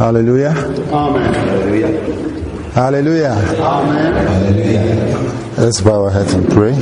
Hallelujah. Amen. Hallelujah. Hallelujah. Amen. Hallelujah. Let's bow our heads and pray.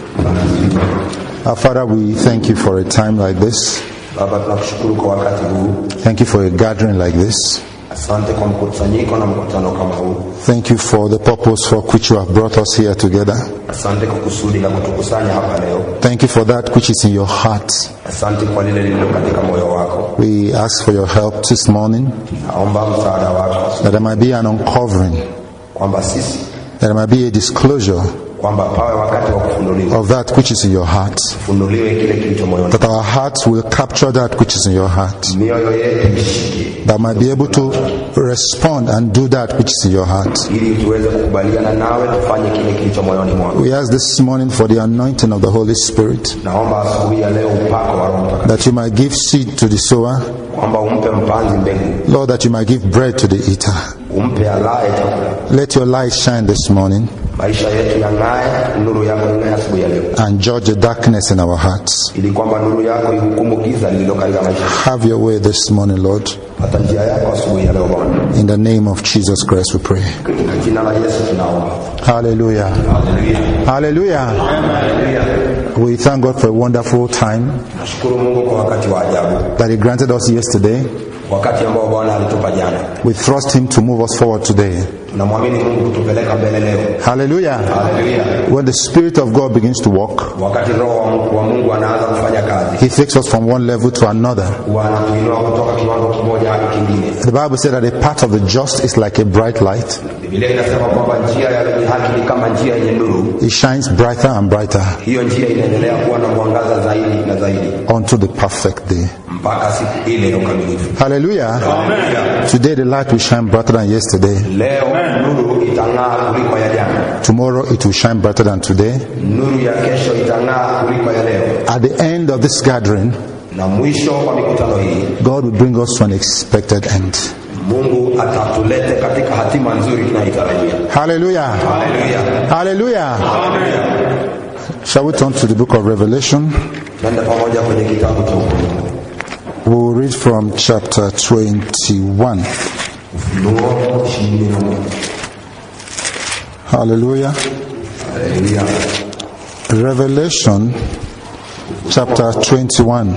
Our Father, we thank you for a time like this. Baba, tunakushukuru kwa wakati huu. Thank you for a gathering like this. Asante kwa mkusanyiko na mkutano kama huu. Thank you for the purpose for which you have brought us here together. Asante kwa kusudi la kutukusanya hapa leo. Thank you for that which is in your heart. Asante kwa lile lililo katika moyo wako. We ask for your help this morning, Naomba msaada wako. that there might be an uncovering, Kwamba sisi, that there might be a disclosure kwamba pawe wakati wa kufunuliwa. of that which is in your heart, Funuliwe kile kilicho moyoni. that our hearts will capture that which is in your heart, Mioyo yetu ishike. that might be able to respond and do that which is in your heart. Ili tuweze kukubaliana nawe tufanye kile kilicho moyoni mwako. We ask this morning for the anointing of the Holy Spirit, Naomba asubuhi ya leo upako wa Roho Mtakatifu. that you might give seed to the sower, Kwamba umpe mpanzi mbegu. Lord, that you might give bread to the eater. Umpe alaye chakula. Let your light shine this morning Maisha yetu yang'ae, nuru yako ing'ae asubuhi ya leo. and judge the darkness in our hearts. Ili kwamba nuru yako ihukumu giza lililo katika maisha. Have your way this morning, Lord. Pata njia yako asubuhi ya leo Bwana. In the name of Jesus Christ we pray. Katika jina la Yesu tunaomba. Hallelujah. Hallelujah. Hallelujah. Hallelujah. We thank God for a wonderful time Nashukuru Mungu kwa wakati wa ajabu. that He granted us yesterday. Wakati ambao Bwana alitupa jana. We trust Him to move us forward today. Tunamwamini Mungu kutupeleka mbele leo. Hallelujah. Hallelujah. When the Spirit of God begins to walk, Wakati Roho wa Mungu anaanza kufanya kazi, He takes us from one level to another. anatuinua kutoka kiwango kimoja hadi kingine. The Bible said that the path of the just is like a bright light. Biblia inasema kwamba njia ya wenye haki ni kama njia yenye nuru. It shines brighter and brighter Hiyo njia inaendelea kuwa na mwangaza zaidi na zaidi unto the perfect day. mpaka siku ile ya ukamilifu. Hallelujah. Hallelujah. Today the light will shine brighter than yesterday. Leo nuru itang'aa kuliko ya jana. Tomorrow it will shine brighter than today. Nuru ya kesho itang'aa kuliko ya leo. At the end of this gathering, Na mwisho wa mikutano hii, God will bring us to an expected end. Mungu atatulete katika hatima nzuri tunayotarajia. Hallelujah. Hallelujah. Hallelujah. Hallelujah. Shall we turn to the book of Revelation? Twende pamoja kwenye kitabu cha Ufunuo. We will read from chapter 21. Ufunuo 21. Hallelujah. Hallelujah. Revelation chapter 21.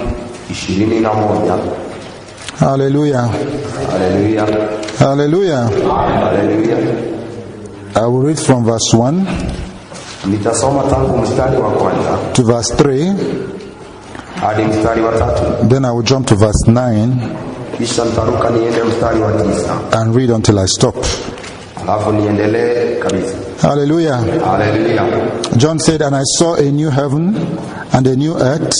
21. Hallelujah. Hallelujah. Hallelujah. Hallelujah. I will read from verse 1 Nitasoma tangu mstari wa kwanza to verse 3. hadi mstari wa 3. Then I will jump to verse 9 Kisha nitaruka niende mstari wa 9. and read until I stop. Alafu niendelee kabisa. Hallelujah. Hallelujah. John said, "And I saw a new heaven and a new earth,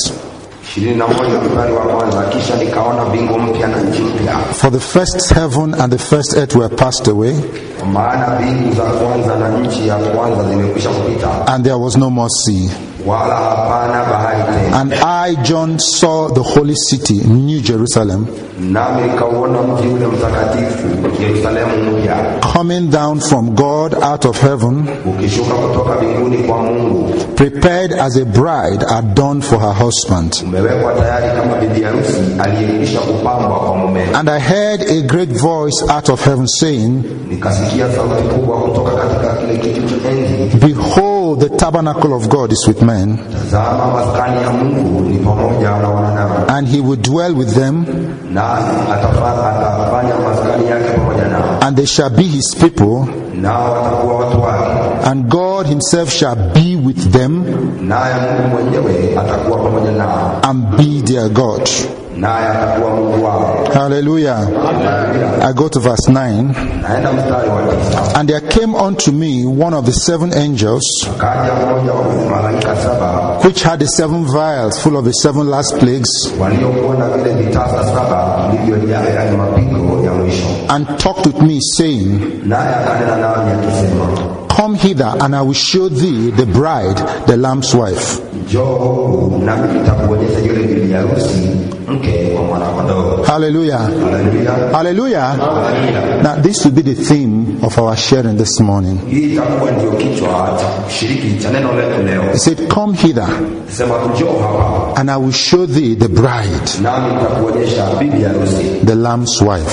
21 mstari wa kwanza. Kisha nikaona mbingu mpya na nchi mpya, for the first heaven and the first earth were passed away, kwa maana mbingu za kwanza na nchi ya kwanza zimekwisha kupita, and there was no more sea. wala hapana bahari tena. And I, John, saw the holy city, New Jerusalem, Nami nikauona mji ule mtakatifu Yerusalemu mpya, coming down from God out of heaven, ukishuka kutoka mbinguni kwa Mungu, prepared as a bride adorned for her husband. umewekwa tayari kama bibi harusi aliyekwisha kupambwa kwa mumewe. And I heard a great voice out of heaven saying, Nikasikia sauti kubwa kutoka katika kile kiti cha enzi, Behold, the tabernacle of God is with men, tazama maskani ya Mungu ni pamoja na wanadamu, and he will dwell with them, na atafanya maskani yake pamoja nao, and they shall be his people, nao watakuwa watu wake, and God himself shall be with them, naye Mungu mwenyewe atakuwa pamoja nao, and be their God. naye atakuwa Mungu wao. Hallelujah. I go to verse 9. Naenda mstari wa 9. And there came unto me one of the 7 angels, Kaja mmoja wa malaika 7 which had the 7 vials full of the 7 last plagues, waliokuwa na vile vitasa 7 vilivyojaa yale mapigo ya mwisho, and talked with me, saying, naye akanena nami akisema, Come hither, and I will show thee the bride, the Lamb's wife. njoo huku nami nitakuonyesha yule bibi harusi, mke wa mwana-kondoo. Hallelujah. Hallelujah. Hallelujah. Hallelujah. Now this will be the theme of our sharing this morning. Hii itakuwa ndio kichwa cha kushiriki cha neno letu leo. He said, Come hither, Sema njoo hapa, and I will show thee the bride, nami nitakuonyesha bibi harusi, the Lamb's wife.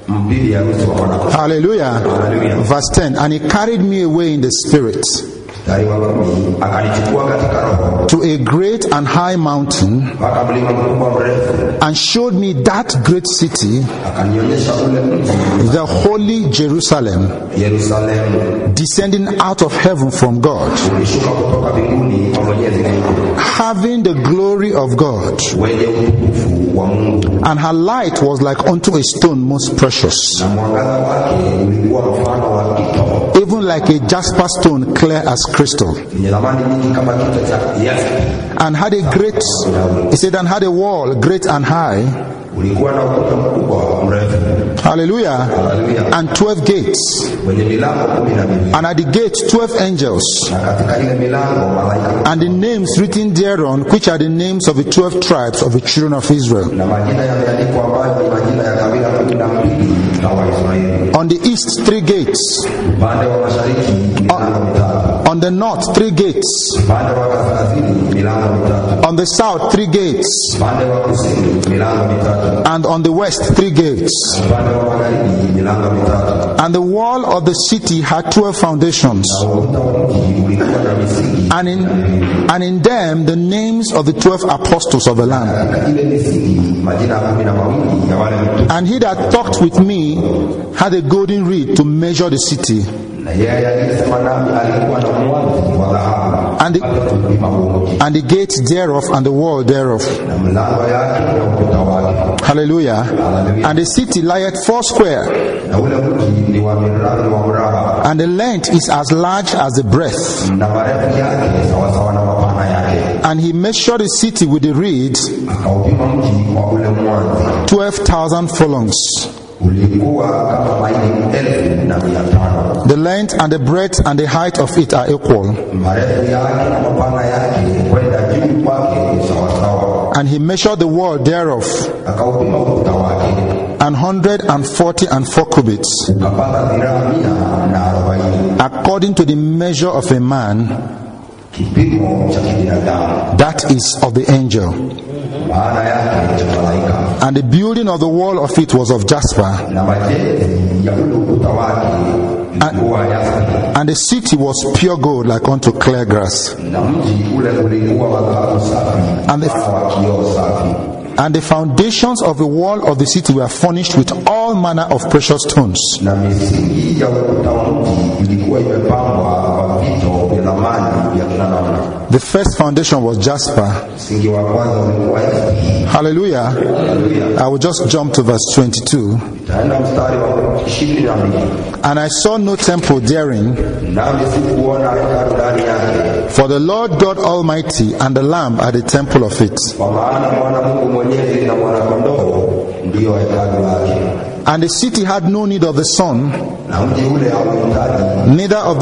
bibi harusi wa mwana kondoo. Hallelujah. Hallelujah. Verse 10, and he carried me away in the spirit Mstari wa 10, akanichukua katika roho to a great and high mountain mpaka mlima mkubwa mrefu, and showed me that great city, akanionyesha ule mji the holy Jerusalem, Yerusalemu, descending out of heaven from God, ulishuka kutoka mbinguni kwa Mwenyezi Mungu, having the glory of God, wenye utukufu wa Mungu, and her light was like unto a stone most precious, na mwangaza wake ulikuwa mfano wa kito, even like a jasper stone, clear as crystal, yenye thamani nyingi kama kito cha jaspi. and had a great, he said, and had a wall great and high, Ulikuwa na ukuta mkubwa mrefu, hallelujah, haleluya, and 12 gates, wenye milango 12, and at the gate 12 angels, na katika ile milango malaika, and the names written thereon, which are the names of the 12 tribes of the children of Israel. na majina yameandikwa ambayo ni majina ya kabila 12 na Waisraeli. On the east 3 gates, Upande wa mashariki milango mitatu, on the north 3 gates, upande wa kaskazini milango mitatu, on the south 3 gates, upande wa kusini milango mitatu, and on the west 3 gates. upande wa magharibi milango mitatu. And the wall of the city had 12 foundations, Ukuta wa mji ulikuwa na misingi, and in them the names of the 12 apostles of the Lamb. katika ile misingi majina 12 ya wale mitume. And he that talked with me had a golden reed to measure the city, Na yeye aliyesema nami alikuwa na mwanzi wa dhahabu, and the, kupima huo mji, and the gate thereof and the wall thereof. na mlango yake na ukuta wake. Hallelujah. And the city lieth foursquare, Na ule mji ni wa mraba, and the length is as large as the breadth. na marefu yake sawasawa na mapana yake. And he measured the city with the reed, Akaupima mji kwa ule mwanzi, 12,000 furlongs. ulikuwa kama maili 1,500. The length and the breadth and the height of it are equal. Marefu yake na mapana yake kwenda juu kwake ni sawasawa. And he measured the wall thereof, Akaupima ukuta wake, 144 cubits, ukapata dhiraa 140, according to the measure of a man, kipimo cha kibinadamu, that is of the angel. maana yake cha malaika. And the building of the wall of it was of jasper, Na majenzi ya ule ukuta wake ilikuwa jaspi, and the city was pure gold like unto clear grass. na mji ule ulikuwa wa dhahabu safi, And the- mfano wa kioo safi. And the foundations of the wall of the city were furnished with all manner of precious stones, Na misingi ya ukuta wa mji ilikuwa imepambwa kwa vito vya thamani vya kila namna. the first foundation was jasper. Msingi wa kwanza ulikuwa jaspi. Hallelujah. I will just jump to verse 22. Taenda mstari wa 22. And I saw no temple therein, Nami sikuona hekalu ndani yake, for the Lord God Almighty and the Lamb are the temple of it. kwa maana Bwana Mungu Mwenyezi na Mwana-Kondoo ndiyo hekalu lake. And the city had no need of the sun, Na mji ule hauhitaji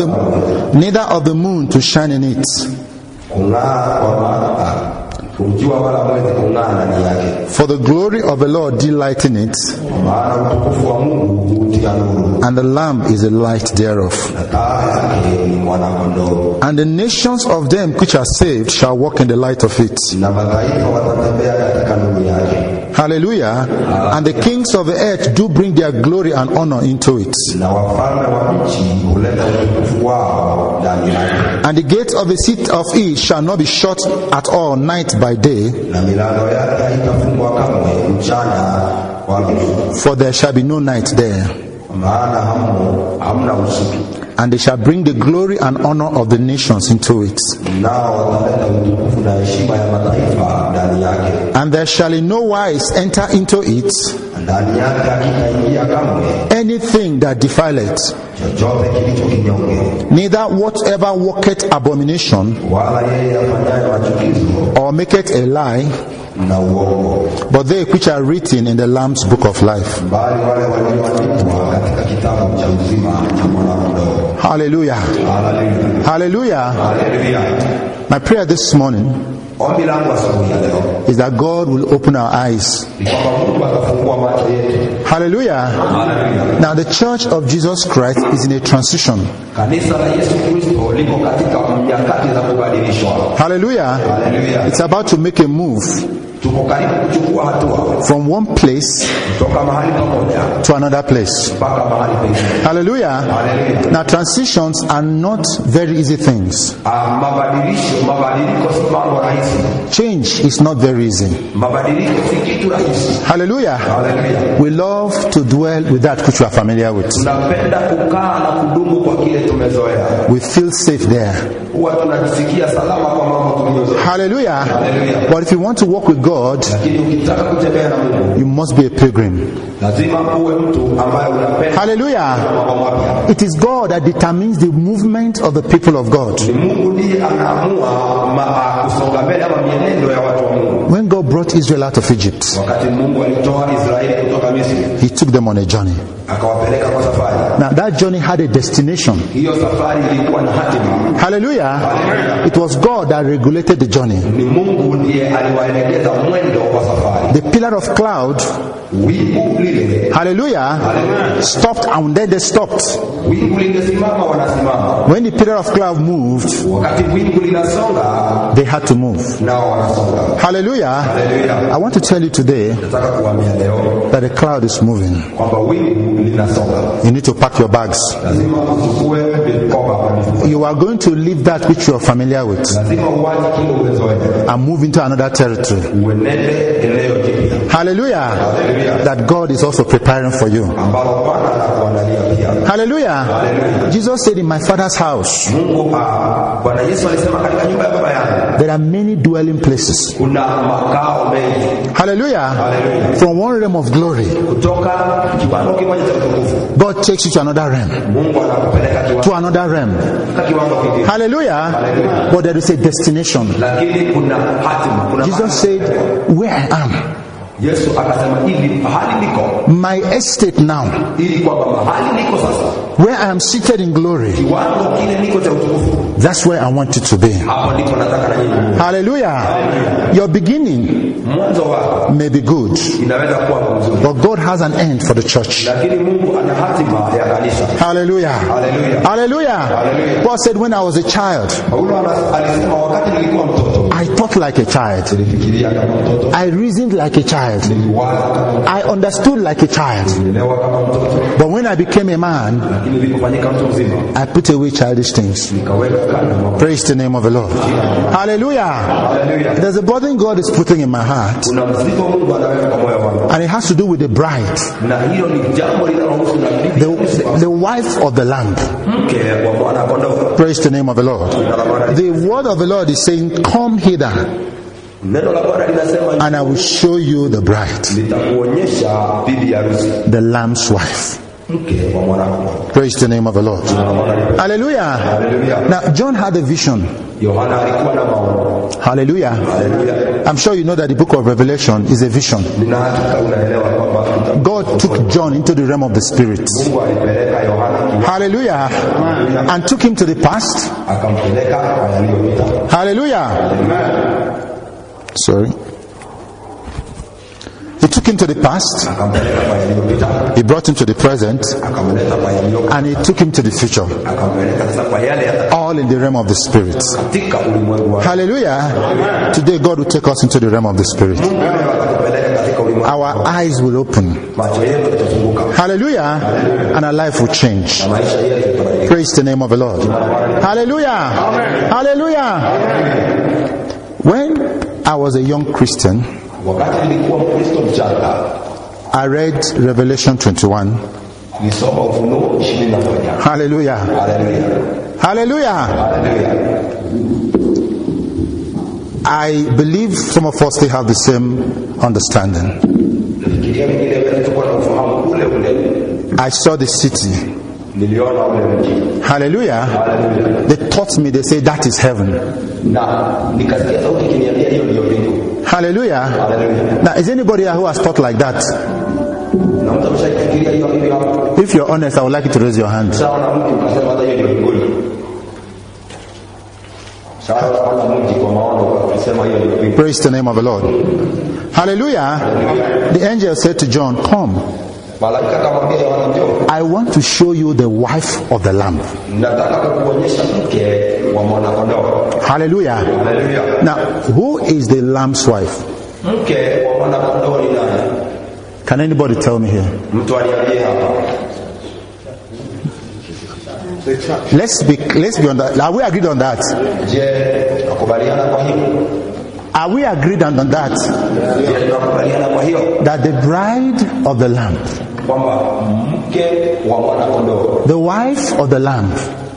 neither of the moon to shine in it, kung'aa, kwa maana kumjua wala mwezi kung'aa ndani yake, for the glory of the Lord delight in it, kwa maana utukufu wa Mungu hutia nuru, and the Lamb is the light thereof. na taa yake ni Mwana-Kondoo. And the nations of them which are saved shall walk in the light of it. Na mataifa watatembea katika nuru yake, Hallelujah. And the kings of the earth do bring their glory and honor into it. na wafalme wa nchi huleta utukufu wao ndani yake. And the gates of the city of it shall not be shut at all night by day, Na milango yake haitafungwa kamwe mchana wala usiku, for there shall be no night there. maana hamna usiku. And they shall bring the glory and honor of the nations into it. Nao wataleta utukufu na heshima ya mataifa ndani yake. And there shall in no wise enter into it Ndani yake hakitaingia kamwe anything that defileth, chochote kilicho kinyonge, neither whatever worketh abomination, wala yeye afanyaye machukizo or maketh a lie, na uongo, but they which are written in the Lamb's book of life. bali wale walioandikwa katika kitabu cha uzima cha Mwana-Kondoo. Hallelujah. Haleluya, Hallelujah. haleluya. My prayer this morning Ombi langu asubuhi ya leo is that God will open our eyes. ni kwamba Mungu atafungua macho yetu. Hallelujah. Haleluya. Now the church of Jesus Christ is in a transition. Kanisa la Yesu Kristo liko katika nyakati za kubadilishwa. Hallelujah. Haleluya. It's about to make a move tuko karibu kuchukua hatua from one place kutoka mahali pamoja to another place. mpaka mahali pengine. Hallelujah. Now transitions are not very easy things. Mabadiliko si mambo rahisi. Change is not very easy. Mabadiliko si kitu rahisi. Hallelujah. Hallelujah. We love to dwell with that which we are familiar with. Tunapenda kukaa na kudumu kwa kile tumezoea. We feel safe there. Huwa tunajisikia salama kwa mambo tuliyozoea. Hallelujah. Hallelujah. But if you want to walk with God, Lakini ukitaka kutembea na Mungu, you must be a pilgrim. lazima uwe mtu ambaye unapenda Hallelujah. mambo mapya. It is God that determines the movement of the people of God. Ni Mungu ndiye anaamua kusonga mbele ama mienendo ya watu wa Mungu. When God brought Israel out of Egypt, Wakati Mungu alitoa Israeli kutoka Misri, He took them on a journey. akawapeleka kwa safari. Now that journey had a destination. Hiyo safari ilikuwa na hatima. Hallelujah. It was God that regulated the journey. Ni Mungu ndiye aliwaelekeza mwendo wa safari. The pillar of cloud, Wingu lile, hallelujah, stopped and then they stopped. wingu lingesimama wanasimama. When the pillar of cloud moved, Wakati wingu linasonga, they had to move. nao wanasonga. Hallelujah. Haleluya. I want to tell you today Nataka kuambia leo that the cloud is moving. kwamba wingu linasonga. You need to pack your bags. Lazima uchukue mikoba kwa mifuko. You are going to leave that which you are familiar with Lazima uache kile umezoea. and move into another territory. Uenende eneo jipya. Hallelujah. Haleluya. That God is also preparing for you. Ambalo Bwana anakuandalia pia. Hallelujah. Jesus said, in my Father's house, Mungu Bwana Yesu alisema katika nyumba ya baba yangu there are many dwelling places. kuna makao mengi. Hallelujah. Hallelujah. From one realm of glory, Kutoka kiwango kimoja cha utukufu, God takes you to another realm. Mungu anakupeleka To another realm. kiwango kingine. Hallelujah. But there is a destination. Lakini kuna hatima, kuna Jesus said, where I am, Yesu akasema hivi, mahali niko, my estate now, ili kwamba mahali niko sasa, where I am seated in glory, kiwango kile niko cha utukufu, that's where I want you to be. hapo ndipo nataka na nyinyi. Hallelujah. Your beginning Mwanzo wako may be good, inaweza kuwa mzuri, but God has an end for the church. lakini Mungu ana hatima ya kanisa. Hallelujah. Hallelujah. Hallelujah. Paul said, when I was a child, Paulo alisema wakati nilikuwa mtoto, I thought like a child. nilifikiria kama mtoto, I reasoned like a child. niliwaza kama I understood like a child. nilielewa kama mtoto, But when I became a man, lakini nilipofanyika mtu mzima, I put away childish things. nikaweka kando mambo. Praise the name of the Lord. Hallelujah. Hallelujah. There's a burden God is putting in my heart, Kuna mzigo Mungu anaweka kwa moyo wangu, and it has to do with the bride, na hilo ni jambo linalohusu na the wife of the Lamb. mke wa mwana kondoo. Praise the name of the Lord. The word of the Lord is saying, come hither, Neno la Bwana linasema, and I will show you the bride, nitakuonyesha bibi harusi, the Lamb's wife. mke wa mwana kondoo. Praise the name of the Lord. Hallelujah. Hallelujah. Now, John had a vision. Yohana alikuwa na maono. Hallelujah. Hallelujah. I'm sure you know that the book of Revelation is a vision. Nina hakika unaelewa kwamba God took John into the realm of the Spirit. Mungu alipeleka Yohana kiwango, Hallelujah. And took him to the past. akampeleka kwa yaliyopita. Hallelujah. Sorry. He took him to the past. Akampeleka kwa yaliyopita, He brought him to the present. akamleta kwa yaliyopita, And he took him to the future. akampeleka sasa kwa yale yata All in the realm of the Spirit. katika ulimwengu wa Hallelujah. Today God will take us into the realm of the Spirit. Mungu atakupeleka katika ulimwengu. Our eyes will open. Macho yetu yatafunguka, Hallelujah. And our life will change. maisha yetu yatabadilika. Praise the name of the Lord. Hallelujah. Hallelujah. When I was a young Christian, Wakati nilikuwa Mkristo mchanga, I read Revelation 21. nilisoma Ufunuo 21. Hallelujah. Haleluya. Hallelujah. Haleluya. I believe some of us still have the same understanding. Nafikiria wengine wetu tuko na ufahamu ule ule. I saw the city. Niliona ule mji. Hallelujah. Haleluya. They taught me, they say that is heaven. Na nikasikia sauti ikiniambia hiyo ndio mbingu. Hallelujah. Haleluya. Now, is anybody here who has thought like that? Na mtu ameshafikiria hiyo hapo. If you're honest, I would like you to raise your hand. Sawa na mtu ukasema hata hiyo ndio mbinguni. Sawa na mtu kwa maono ukasema hiyo ndio mbinguni. Praise the name of the Lord. Hallelujah. The angel said to John, come. Malaika akamwambia Yohana, njoo. I want to show you the wife of the Lamb. Nataka kukuonyesha mke wa mwana kondoo. Hallelujah. Haleluya. Now, who is the Lamb's wife? Mke wa mwana kondoo ni nani? Can anybody tell me here? Mtu aliambie hapa. Let's be on that. Are we agreed on that? Je, tukubaliana kwa hiyo? Are we agreed on that? Je, tukubaliana kwa hiyo? That the bride of the Lamb, Kwamba mke wa mwana kondoo, the wife of the Lamb,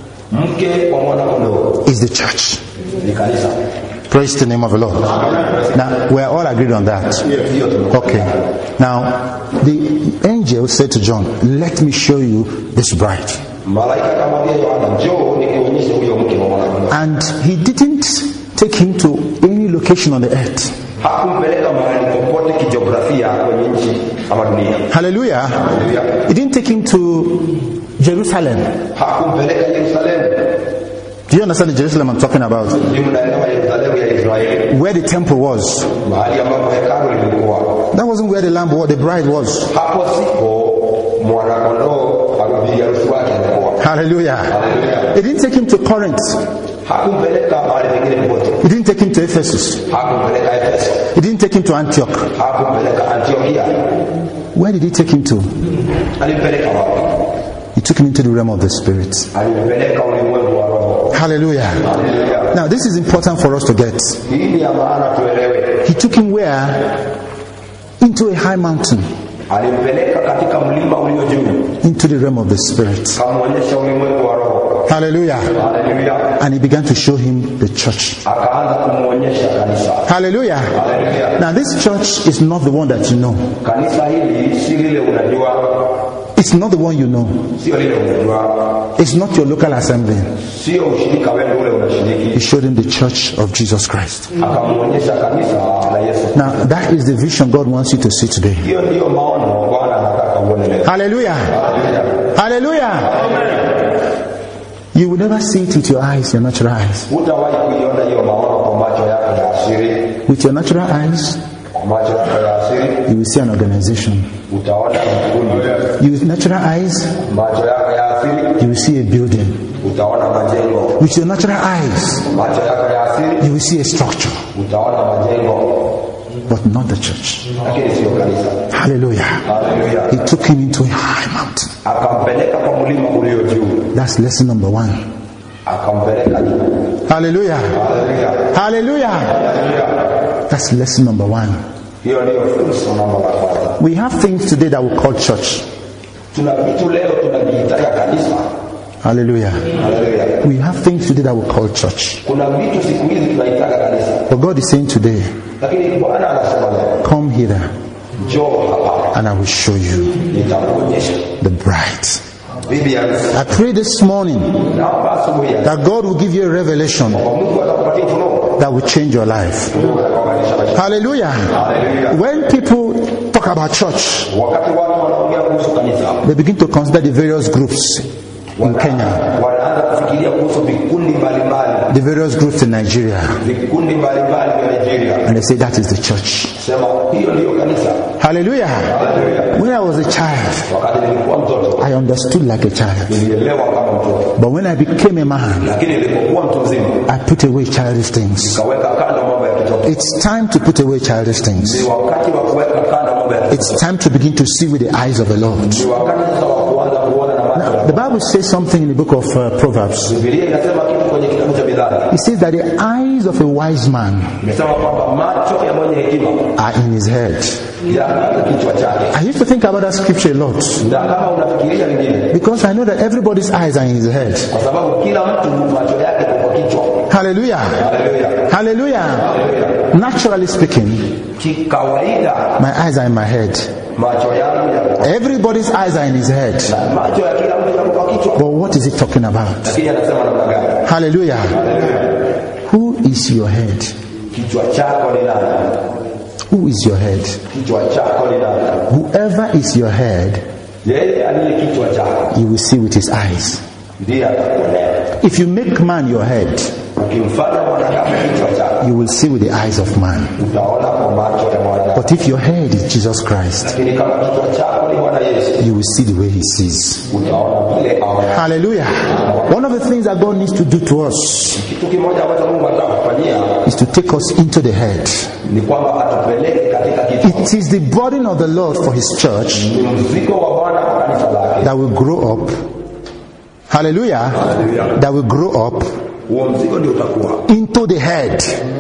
mke wa mwana kondoo is the church. ni kanisa. Praise the name of the Lord. Now, we're all agreed on that. Okay. Now, the angel said to John, let me show you this bride. Malaika akamwambia Yohana, njoo nikuonyeshe huyo mke wa mwana kondoo. And he didn't take him to any location on the earth. Hakumpeleka mahali popote kijiografia kwenye nchi ama dunia. Hallelujah. He didn't take him to Jerusalem. Hakumpeleka Yerusalemu. Do you understand the Jerusalem I'm talking about? Mnaelewa Yerusalemu ya Israeli? Where the temple was. Mahali ambapo hekalu lilikuwa. That wasn't where the lamb or the bride was. Hapo sipo mwana kondoo alibi harusi wake alikuwa. Hallelujah. He didn't take him to Corinth. Hakumpeleka mahali pengine popote. He didn't take him to Ephesus. Hakumpeleka Efeso. He didn't take him to Antioch. Hakumpeleka Antiokia. Where did he take him to? Alimpeleka wapi? He took him into the realm of the spirit. Alimpeleka ulimwengu wa roho. Hallelujah. Hallelujah. Now this is important for us to get. Hii ni ya maana tuelewe. He took him where? Into a high mountain. Alimpeleka katika mlima ulio juu. Into the realm of the spirit. Kamuonyesha ulimwengu wa roho. Hallelujah. Hallelujah. And he began to show him the church. Akaanza kumuonyesha kanisa. Hallelujah. Hallelujah. Now this church is not the one that you know. Kanisa hili si lile unajua. It's not the one you know. Sio lile unajua. It's not your local assembly. Sio ushirika wenu ule unashiriki. He showed him the church of Jesus Christ. Akamuonyesha kanisa la Yesu. Now that is the vision God wants you to see today. Hiyo ndio maono Bwana anataka uone leo. Hallelujah. Hallelujah. Hallelujah. You will never see it with your eyes, your natural eyes. Hutawahi kuiona hiyo maono kwa macho yako ya asili. With your natural eyes, Kwa macho yako ya asili you will see an organization. utaona kikundi. With natural eyes, Macho yako ya asili you will see a building. utaona majengo. With your natural eyes, Macho yako ya asili you will see a structure, utaona majengo, but not the church. lakini sio kanisa. Hallelujah. Hallelujah. He took him into a high mountain. Akampeleka kwa mlima ulio juu. That's lesson number 1. Akampeleka juu. Hallelujah. Hallelujah. Hallelujah. Hallelujah. That's lesson number 1. Hiyo ndio funzo namba la kwanza. We have things today that we call church. Tuna vitu leo tunajiitaga kanisa. Hallelujah. Hallelujah. We have things today that we call church. Kuna vitu siku hizi tunaitaga kanisa. But God is saying today, Lakini Bwana anasema leo, come hither njoo hapa and I will show you nitakuonyesha the bride. bibi harusi. I pray this morning Naomba asubuhi ya that God will give you a revelation kwa Mungu atakupatia ufunuo that will change your life. utakubadilisha maisha. Hallelujah. Hallelujah. When people talk about church, Wakati watu wanaongea kuhusu kanisa, they begin to consider the various groups in Kenya, wanaanza kufikiria kuhusu vikundi mbalimbali, the various groups in Nigeria, vikundi mbalimbali vya Nigeria. and they say that is the church. Sema hiyo ndio kanisa. Hallelujah. Hallelujah. When I was a child, Wakati nilikuwa mtoto I understood like a child. nilielewa kama mtoto, But when I became a man, lakini nilipokuwa mtu mzima I put away childish things. kaweka kando mambo ya kitoto. It's time to put away childish Ni things. wakati wa kuweka kando mambo ya It's kitoto. time to begin to see with the eyes of the Lord. Ni wakati sasa wa kuanza kuona na macho ya The Bible says something in the book of Proverbs. Biblia inasema kitu kwenye kitabu cha Mithali. It says that the eyes of a wise man Imesema kwamba macho ya mwenye hekima are in his head. yana kichwa chake. I used to think about that scripture a lot Na kama unafikiria lingine, because I know that everybody's eyes are in his head. kwa sababu kila mtu macho yake kwa kichwa. Hallelujah. Haleluya. Hallelujah. Naturally speaking, Kikawaida my eyes are in my head. macho yangu yako. Everybody's eyes are in his head. Macho ya kila mtu yako kwa kichwa. But what is it talking about? Lakini anasema namna gani? Hallelujah. Who is your head? Kichwa chako ni nani? Who is your head? Kichwa chako ni nani? Whoever is your head, Yeye aliye kichwa chako you will see with his eyes. ndiye atakuonea. If you make man your head, ukimfanya mwanadamu kichwa chake, you will see with the eyes of man. utaona kwa macho ya mwanadamu. But if your head is Jesus Christ, Lakini kama kichwa chako ni Bwana Yesu, you will see the way he sees. utaona vile aona. Hallelujah. One of the things that God needs to do to us Kitu kimoja ambacho Mungu atakufanyia is to take us into the head. ni kwamba atupeleke katika kichwa. It is the burden of the Lord for his church Ni mzigo wa Bwana kwa kanisa lake. that will grow up. Hallelujah. That will grow up Huo mzigo ndio utakuwa. into the head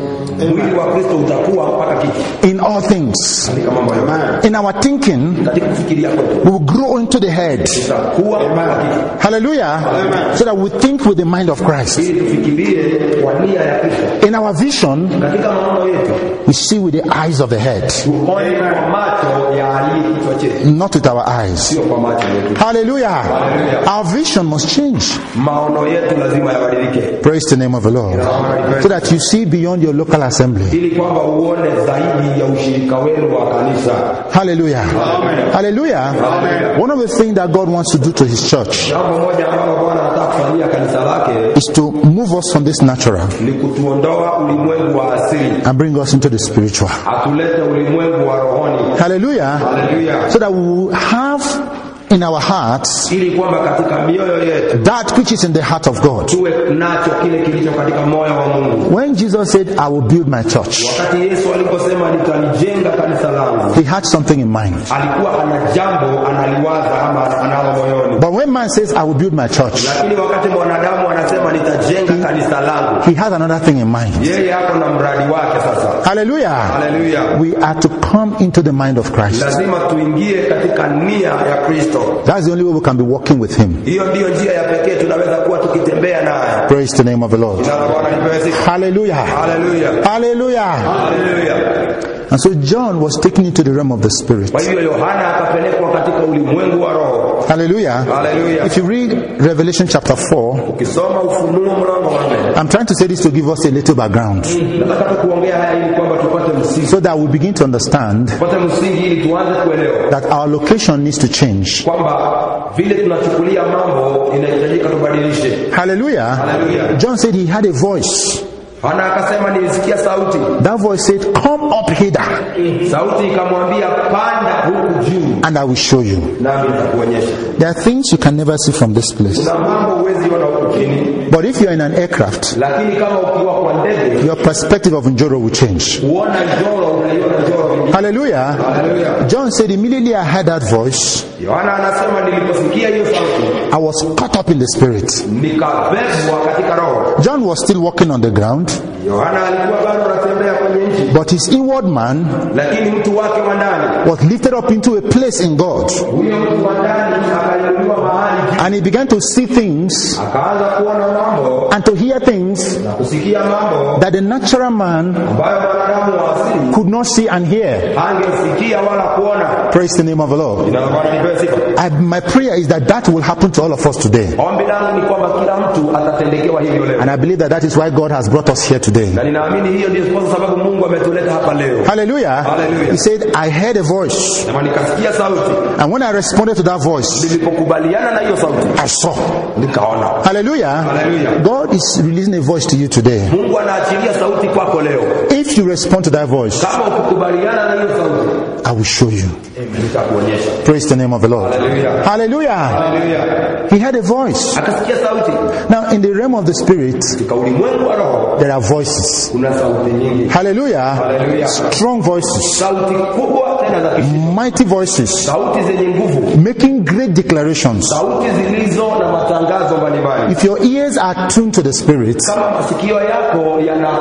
Mwili wa Kristo utakuwa mpaka kichwa. in all things. Katika mambo ya In our thinking, katika kufikiria kwetu we will grow into the head. utakuwa mpaka kichwa. Hallelujah. So that we think with the mind of Christ. Ili tufikirie kwa nia ya Kristo. In our vision, Katika maono yetu we see with the eyes of the head, tuone kwa macho ya aliye kichwa chetu, not with our eyes. sio kwa macho yetu. Hallelujah. Our vision must change. Maono yetu lazima yabadilike, Praise the name of the Lord. So that you see beyond your local assembly. ili kwamba uone zaidi ya ushirika wenu wa kanisa. Hallelujah. Hallelujah. One of the things that God wants to do to his church Jambo moja ambalo Bwana anataka kufanyia kanisa lake is to move us from this natural ni kutuondoa ulimwengu wa asili, and bring us into the spiritual. atulete ulimwengu wa rohoni. Hallelujah. Haleluya! So that we will have in our hearts Ili kwamba katika mioyo yetu that which is in the heart of God. tuwe nacho kile kilicho katika moyo wa Mungu. When Jesus said, I will build my church, Wakati Yesu aliposema nitalijenga kanisa langu, he had something in mind. alikuwa ana jambo analiwaza ama analo moyoni. But when man says, I will build my church, Lakini wakati mwanadamu anasema nitajenga kanisa langu, he has another thing in mind. yeye hapo na mradi wake sasa. Hallelujah. Haleluya! We are to come into the mind of Christ. Lazima tuingie katika nia ya Kristo. That's the only way we can be walking with him. Hiyo ndiyo njia ya pekee tunaweza kuwa tukitembea naye. Praise the name of the Lord. Jina la Bwana lipewe sifa. Hallelujah. Haleluya! Hallelujah. Haleluya! And so John was taken into the realm of the Spirit. Kwa hivyo Yohana akapelekwa katika ulimwengu wa roho. Hallelujah. Haleluya! If you read Revelation chapter 4, Ukisoma Ufunuo mlango wa 4, I'm trying to say this to give us a little background nataka tu kuongea haya ili kwamba tupate msingi, so that we begin to understand tupate msingi ili tuanze kuelewa that our location needs to change. kwamba vile tunachukulia mambo inahitajika tubadilishe. Hallelujah. Haleluya! John said he had a voice. Yohana akasema nilisikia sauti. That voice said, come up hither Sauti ikamwambia panda huku juu and I will show you. nami nitakuonyesha. There are things you can never see from this place. Kuna mambo huwezi ona huku chini, But if you're in an aircraft, lakini kama ukiwa kwa ndege your perspective of Njoro will change. uona njoro, unaiona njoro vingine. Hallelujah. Haleluya! John said, immediately I heard that voice, Yohana anasema niliposikia hiyo sauti I was caught up in the spirit. nikabebwa katika roho. John was still walking on the ground, Yohana alikuwa bado anatembea kwenye nchi, but his inward man lakini mtu wake wa ndani, was lifted up into a place in God. huyo mtu wa ndani akainuliwa mahali juu, And he began to see things akaanza kuona mambo and to hear things na kusikia mambo that the natural man ambayo mwanadamu wa asili could not see and hear. hangesikia wala kuona. Praise the name of the Lord. Jina la Bwana lipewe sifa. My prayer is that that will happen to all of us today. Ombi langu ni kwamba kila mtu atatendekewa hivyo leo, And I believe that that is why God has brought us here today. na ninaamini hiyo ndio kwa sababu Mungu ametuleta hapa leo. Hallelujah. Hallelujah. He said, I heard a voice. Na nikasikia sauti, And when I responded to that voice, nilipokubaliana na hiyo sauti I saw. nikaona. Hallelujah. Hallelujah. God is releasing a voice to you today. Mungu anaachilia sauti kwako leo. If you respond to that voice, Kama ukikubaliana na hiyo sauti, I will show you. nitakuonyesha. Praise the name of the Lord. Hallelujah. Hallelujah. Hallelujah. He had a voice. Akasikia sauti. Now, in the realm of the spirit, Katika ulimwengu wa roho there are voices. kuna sauti nyingi. Hallelujah. Hallelujah. Strong voices. Sauti kubwa tena za kishindo. Mighty voices. Sauti zenye nguvu. Making great declarations. Sauti zilizo na matangazo mbalimbali. If your ears are tuned to the spirit, Kama masikio yako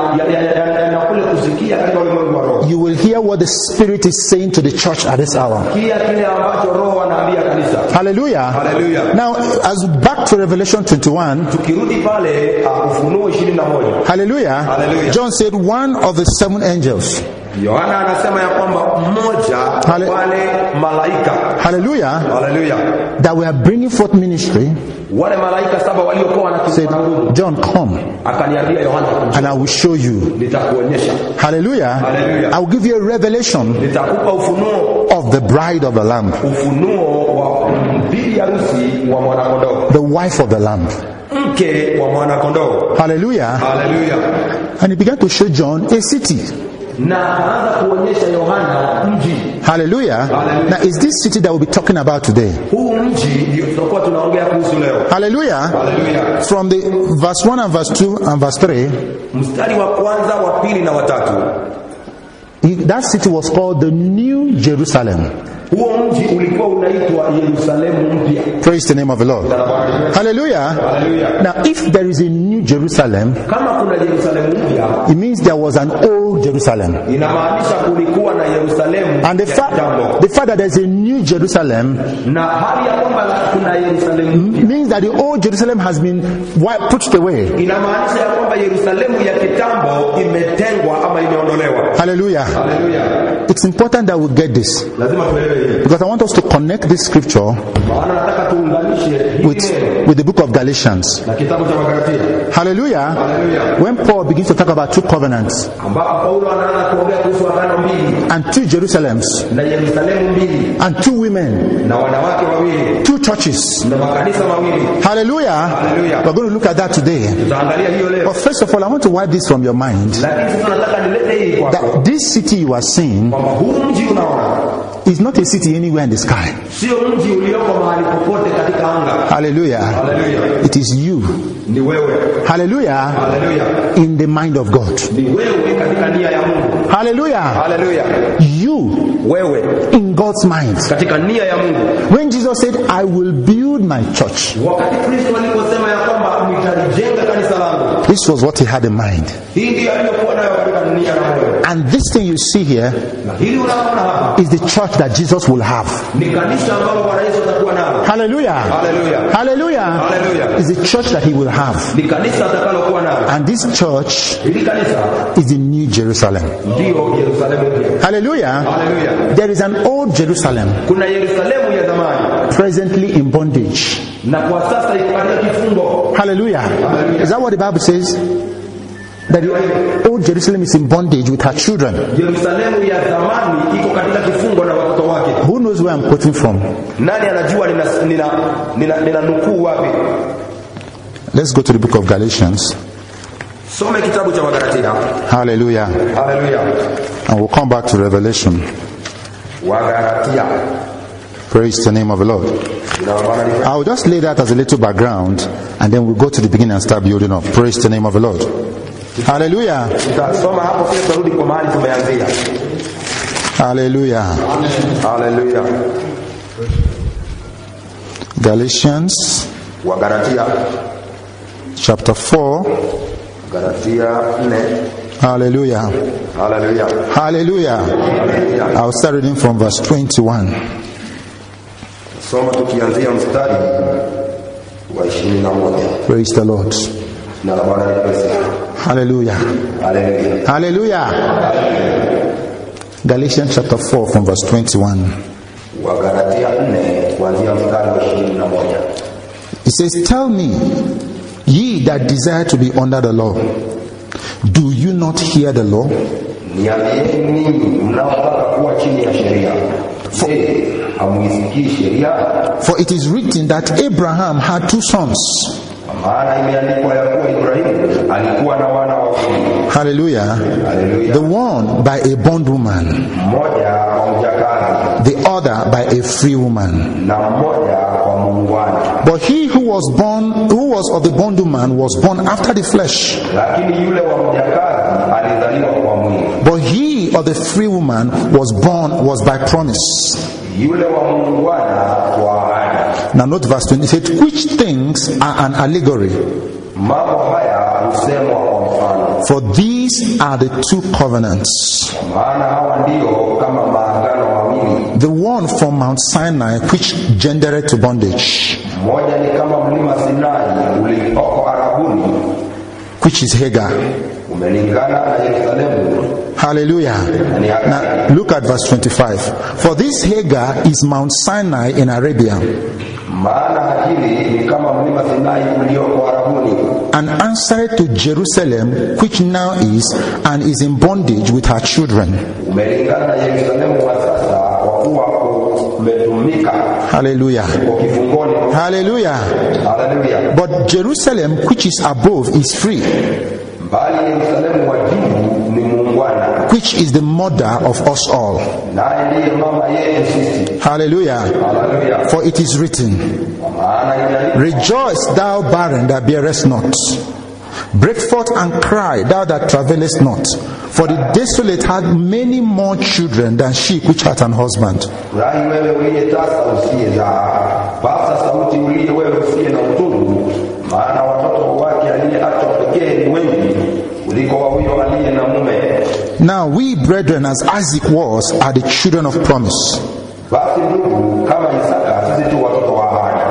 yana kule kusikia katika ulimwengu wa roho, you will hear what the spirit is saying to the church at this hour. kia kile ambacho roho anaambia kanisa. Hallelujah. Hallelujah. Now, as back to Revelation 21, Tukirudi pale Ufunuo 21. hallelujah, Hallelujah. John said one of the 7 angels, Yohana anasema ya kwamba mmoja wale malaika, hallelujah, haleluya, that were bringing forth ministry, wale malaika 7 waliokuwa said, wanatubu, John, come akaniambia Yohana, and I will show you. nitakuonyesha, Hallelujah. Hallelujah. I will give you a revelation nitakupa ufunuo, of the bride of the Lamb, ufunuo wa bibi harusi wa mwanakondoo, the wife of the Lamb. mke wa mwana kondoo. Hallelujah. Hallelujah. And he began to show John a city. Na akaanza kuonyesha Yohana mji. Hallelujah. Now is this city that we'll be talking about today? Huu mji ndio tutakuwa tunaongea kuhusu leo. Hallelujah. Hallelujah. From the verse 1 and verse 2 and verse 3. Mstari wa kwanza, wa pili na wa tatu. That city was called the New Jerusalem. Huo mji ulikuwa unaitwa Yerusalemu mpya. Praise the name of the Lord. Hallelujah. Hallelujah. Now if there is a New Jerusalem, Kama kuna Yerusalemu mpya, it means there was an old Jerusalem. inamaanisha kulikuwa na Yerusalemu. And the fact that there's a New Jerusalem na hali ya kwamba kuna Yerusalemu mpya means that the old Jerusalem has been put away. inamaanisha ya kwamba Yerusalemu ya kitambo imetengwa ama imeondolewa. Hallelujah. Hallelujah. It's important that we get this, Lazima tuelewe hili. because I want us to connect this scripture Maana nataka tuunganishe hili with the book of Galatians. na kitabu cha Wagalatia. Hallelujah. Hallelujah. When Paul begins to talk about two covenants Ambapo Paulo anaanza kuongea kuhusu agano mbili and two Jerusalems na Yerusalemu mbili and two women, na wanawake wawili two churches. na makanisa mawili. Hallelujah. Hallelujah. We're going to look at that today. Tutaangalia hiyo leo. But first of all, I want to wipe this from your mind. Lakini sasa nataka nilete hii kwako. That this city you are seeing Kwamba huu mji unaona is not a city anywhere in the sky. sio mji ulioko mahali popote katika anga. Hallelujah. Hallelujah. It is you. Ni wewe. Hallelujah. Hallelujah. In the mind of God. Ni wewe katika nia ya Mungu. Hallelujah. Hallelujah. You Wewe in God's mind. katika nia ya Mungu. When Jesus said, I will build my church, Wakati Kristo aliposema ya kwamba nitalijenga kanisa langu, this was what he had in mind. hii ndiyo aliyokuwa nayo katika nia ya moyo. And this thing you see here Na hili unaona hapa is the church that Jesus will have. ni kanisa ambalo Bwana Yesu atakuwa nalo. Hallelujah. Hallelujah. Hallelujah. Hallelujah. Is the church that he will have. Ni kanisa atakalokuwa nalo. And this church Hili kanisa is the New Jerusalem. ndio Yerusalemu mpya. Hallelujah. Hallelujah. There is an old Jerusalem Kuna Yerusalemu ya zamani presently in bondage. na kwa sasa iko katika kifungo. Hallelujah. Is that what the Bible says? That the old Jerusalem is in bondage with her children. Yerusalemu ya zamani iko katika kifungo na watoto wake. Who knows where I'm quoting from? Nani anajua nina nukuu wapi? Let's go to the book of Galatians. Some kitabu cha Wagalatia. Hallelujah. Hallelujah. And we'll come back to Revelation. Wagalatia. Praise the name of the Lord. I'll just lay that as a little background, and then we'll go to the beginning and start building up. Praise the name of the Lord. Hallelujah. Tutasoma hapo pia turudi kwa mahali tumeanzia. Hallelujah. Hallelujah. Galatians Wagalatia chapter 4. Galatia 4. Hallelujah. Hallelujah. Hallelujah. Hallelujah. I'll start reading from verse 21. Soma tukianzia mstari wa 21. Praise the Lord. Na Bwana Yesu. Hallelujah. Hallelujah. Hallelujah. Galatians chapter 4 from verse 21. Wagalatia 4 kuanzia mstari wa 21. It says, tell me, ye that desire to be under the law, do you not hear the law? Niambieni ninyi mnaotaka kuwa chini ya sheria. Je, hamuisikii sheria? For it is written that Abraham had two sons. Maana imeandikwa ya kuwa Ibrahimu alikuwa na wana wawili. Hallelujah. Hallelujah. The one by a bondwoman, Mmoja kwa mjakazi the other by a free woman. na mmoja kwa muungwana. But he who was of the bondwoman was born after the flesh. Lakini yule wa mjakazi alizaliwa kwa mwili. But he of the free woman was by promise. Yule wa muungwana kwa ahadi. Now note verse 20. It said, which things are an allegory? Mambo haya husemwa kwa mfano. For these are the two covenants. Maana hawa ndio kama maagano mawili. The one from Mount Sinai, which gendered to bondage, Mmoja ni kama mlima Sinai ulioko Arabuni, which is Hagar. umelingana na Yerusalemu. Hallelujah. Now look at verse 25. For this Hagar is Mount Sinai in Arabia, Maana hili ni kama mlima Sinai ulioko Arabuni, and answered to Jerusalem, which now is and is in bondage with her children. umelingana na Yerusalemu wa sasa kwa kuwa kumetumika Hallelujah. kwa kifungoni. Hallelujah. Hallelujah. But Jerusalem, which is above, is free, Bali Yerusalemu wa juu ni muungwana, which is the mother of us all. naye ndiye mama yetu sisi. Hallelujah. Hallelujah. For it is written, Maana inaandikwa, Rejoice, thou barren that bearest not. Break forth and cry, thou that travailest not. For the desolate had many more children than she which hath an husband. furahi wewe uliye tasa usiyezaa, pasa sauti uliye wewe usiye na utungu, maana watoto wake aliyeachwa pekee ni wengi kuliko wa huyo aliye na mume. Now we, brethren, as Isaac was, are the children of promise. Basi ndugu, kama Isaka sisi tu watoto wa ahadi.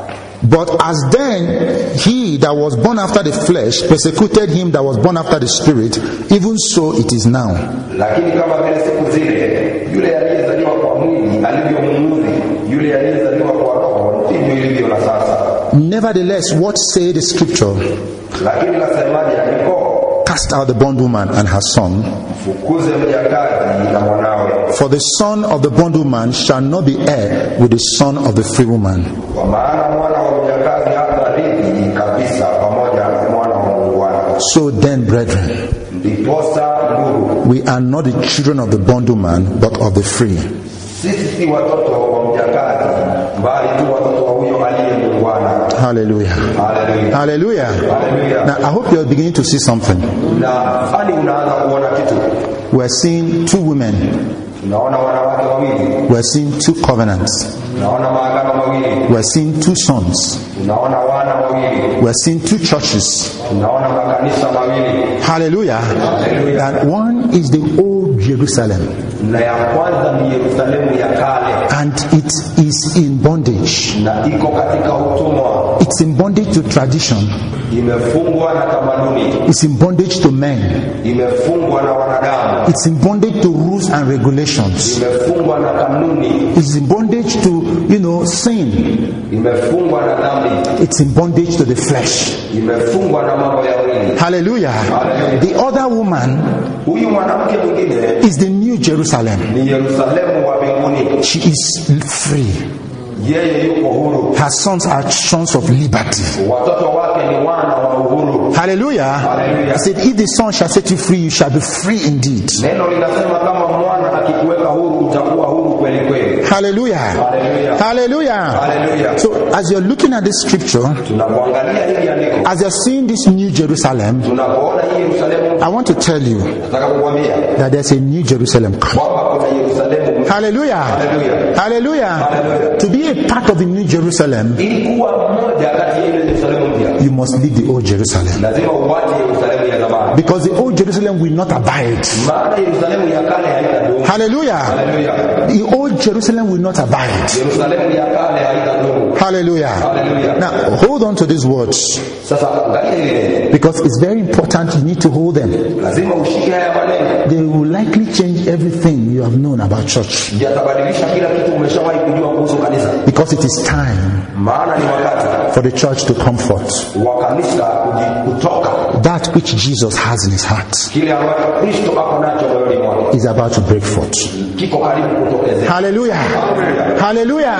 But as then he that was born after the flesh persecuted him that was born after the spirit, even so it is now. Lakini kama vile siku zile yule aliyezaliwa kwa mwili alivyomuudhi yule aliyezaliwa kwa roho, ndivyo ilivyo na sasa. Nevertheless, what say the scripture? Lakini nasemaje andiko? Cast out the bondwoman and her son. Fukuze mjakazi na mwanawe, For the son of the bondwoman shall not be heir with the son of the free woman. kwa maana mwana wa mjakazi hatarithi kabisa pamoja na mwana wa muungwana. So then, brethren, Ndiposa ndugu, we are not the children of the bondwoman, but of the free. sisi si watoto wa mjakazi, bali tu watoto wa huyo aliye muungwana. Hallelujah. Haleluya. Hallelujah. Haleluya. Now, I hope you are beginning to see something. Na fani unaanza kuona kitu. We are seeing two women. Unaona wanawake wawili, We are seeing two covenants. unaona maagano mawili, We are seeing two sons. unaona wana wawili, We are seeing two churches. unaona makanisa mawili. Hallelujah. That one is the old Jerusalem, Na ya kwanza ni Yerusalemu ya kale, and it is in bondage. na iko katika utumwa, It's in bondage to tradition. imefungwa na tamaduni, It's in bondage to men. imefungwa na wanadamu, It's in bondage to rules and regulations. imefungwa na kanuni, It's in bondage to, sin. imefungwa na dhambi, It's in bondage to the flesh. imefungwa na mambo ya mwili. Hallelujah. The other woman Huyu mwanamke mwingine is the new Jerusalem. ni Yerusalemu wa mbinguni, She is free. yeye yuko huru, Her sons are sons of liberty. watoto wake ni wana wa uhuru. Hallelujah. Hallelujah. He said, if the son shall set you free, you shall be free indeed. Neno linasema kama mwana akikuweka huru utakuwa huru kweli kweli. Hallelujah. Hallelujah. Hallelujah. Hallelujah. So as you're looking at this scripture, Tunapoangalia hili andiko, as you're seeing this new Jerusalem, tunapoona hii Yerusalemu, I want to tell you nataka kukwambia that there's a new Jerusalem coming. kwamba kuna Yerusalemu. Hallelujah. Hallelujah. Hallelujah. Hallelujah. To be a part of the new Jerusalem, Ili kuwa mmoja kati ya ile Yerusalemu mpya, you must leave the old Jerusalem. lazima uache Yerusalemu ya zamani. Because the old Jerusalem will not abide. Maana Yerusalemu ya kale haitadumu. Hallelujah. Hallelujah. The old Jerusalem will not abide. Yerusalemu ya kale haitadumu. Hallelujah. Hallelujah. Now, hold on to these words, Sasa angalia hili, because it's very important. You need to hold them. lazima ushike haya maneno. They will likely change everything you have known about church, Yatabadilisha kila kitu umeshawahi kujua kuhusu kanisa. because it is time Maana ni wakati for the church to comfort wa kanisa kutoka that which Jesus has in his heart kile ambacho Kristo ako nacho moyoni mwake, is about to break forth. kiko karibu kutokezea. Hallelujah. Hallelujah.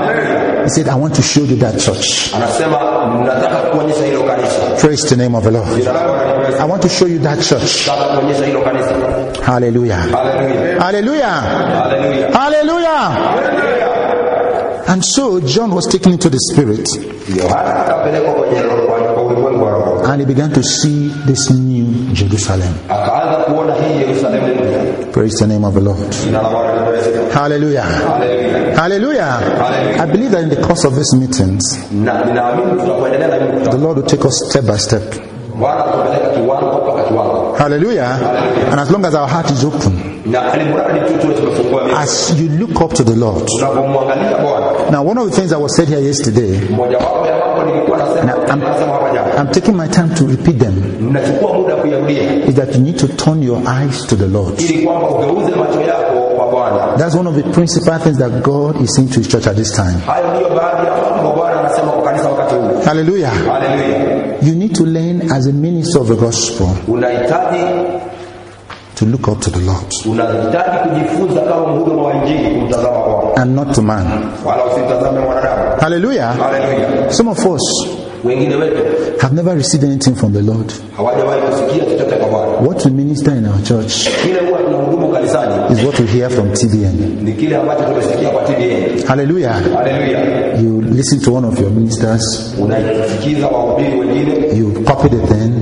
He said, I want to show you that church. Anasema nataka kuonyesha hilo kanisa. Praise the name of the Lord. Jina lako na liwe. I want to show you that church. Nataka kuonyesha hilo kanisa. Hallelujah. Haleluya. Hallelujah. Haleluya. Hallelujah. And so John was taken into the spirit, Yohana akapelekwa kwenye kwa ulimwengu wa roho. and he began to see this new Jerusalem. Akaanza kuona hii Yerusalemu mpya. Praise the name of the Lord. Jina la Bwana liwe. Hallelujah. Haleluya. Hallelujah. I believe that in the course of these meetings, Na ninaamini tutakuendelea na hii the mkutano. Lord will take us step by step. Bwana atupeleka kiwango mpaka kiwango. Hallelujah. And as long as our heart is open, Na alimradi tu tuwe tumefungua mioyo. as you look up to the Lord. Tunapomwangalia Bwana. Now, one of the things that was said here yesterday, Mmoja wapo ya mambo nilikuwa nasema hapa jana. I'm taking my time to repeat them, Ninachukua muda kuyarudia is that you need to turn your eyes to the Lord. ili kwamba ugeuze macho yako kwa Bwana. That's one of the principal things that God is saying to his church at this time. Hayo ndiyo baadhi ya mambo Bwana anasema kwa kanisa wakati huu. Hallelujah. Haleluya. You need to learn as a minister of the gospel Unahitaji to to look up to the Lord unahitaji kujifunza kama mhudumu wa injili kumtazama Bwana and not to man. wala usitazame mwanadamu. Hallelujah. Hallelujah. Some of us Wengine wetu have never received anything from the Lord. hawajawahi kusikia chochote kwa Bwana. What we minister in our church Kile huwa tunahudumu kanisani is what we hear from TBN. ni kile ambacho tumesikia kwa TBN. Hallelujah. Hallelujah. You listen to one of your ministers, Unasikiza wahubiri wengine, you copy the thing,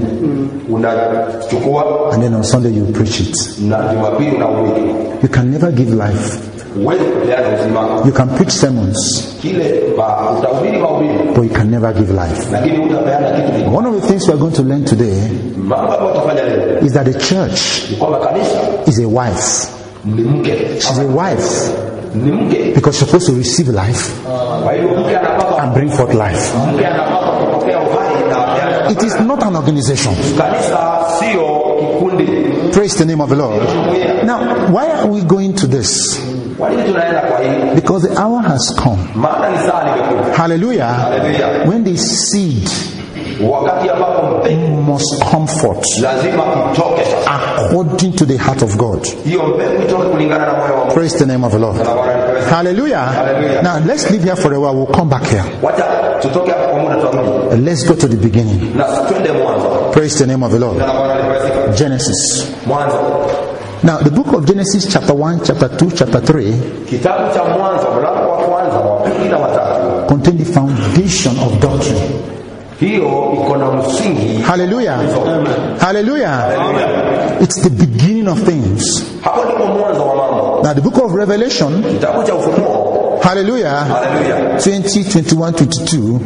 unachukua and then on Sunday you preach it. na Jumapili unahubiri. You can never give life. Huwezi kupeana uzima. You can preach sermons, Kile utahubiri mahubiri, but you can never give life. lakini utapeana kitu kingine. One of the things we are going to learn today Mambo ambayo tutafanya leo is that the church ni kwamba kanisa is a wife. ni mke. She's a wife Ni mke. because she's supposed to receive life Kwa hiyo mke anapaswa and bring forth life. kupokea uhai na It is not an organization. kanisa sio kikundi. Praise the name of the Lord. Now, why are we going to this? Kwa nini tunaenda kwa hili? Because the hour has come. Maana ni saa limekuja. Hallelujah. Hallelujah. When the seed Wakati ambapo mbegu must come forth lazima itoke sasa. according to the heart of God. Hiyo mbegu itoke kulingana na moyo wa Mungu. Praise the name of the Lord. Na Bwana nipewe sifa. Hallelujah. Hallelujah. Now, let's leave here for a while. We'll come back here. Wacha tutoke hapo kwa muda tuarudi. Let's go to the beginning. Na twende mwanzo. Praise the name of the Lord. Na Bwana nipewe sifa. Genesis. Mwanzo. Now, the book of Genesis, chapter 1, chapter 2, chapter 3, Kitabu cha Mwanzo mlango wa kwanza wa pili na wa tatu. contain the foundation of doctrine. Hiyo iko na msingi. Hallelujah. Hallelujah. Hallelujah. It's the beginning of things. Hapo ndipo mwanzo wa mambo. Now, the book of Revelation, Kitabu cha Ufunuo. hallelujah, Hallelujah. 20, 21, 22,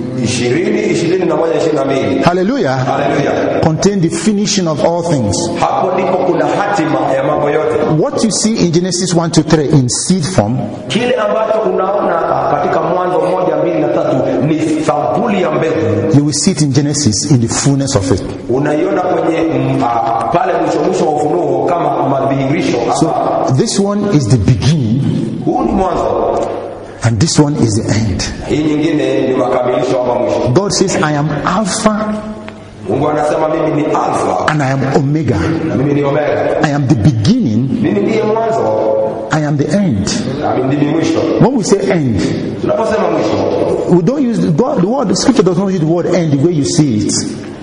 20:22. hallelujah, Hallelujah. contain the finishing of all things. Hapo ndipo kuna hatima ya mambo yote. What you see in Genesis 1 to 3 in seed form Kile ambacho unaona katika Mwanzo 1, 2 na 3 ni sampuli ya mbegu. you will see it in Genesis in the fullness of it. Unaiona kwenye pale mwisho wa Ufunuo kama madhihirisho. So this one is the beginning Huu ni mwanzo. and this one is the end. Hii nyingine ni makamilisho ama mwisho. God says, I am Alpha Mungu anasema mimi ni Alfa and I am Omega. na mimi ni Omega. I am the beginning, Mimi ndiye mwanzo I am the end. na mimi ndiye mwisho. When we say end, Tunaposema mwisho, we don't use God, the word, the scripture does not use the word end the way you see it.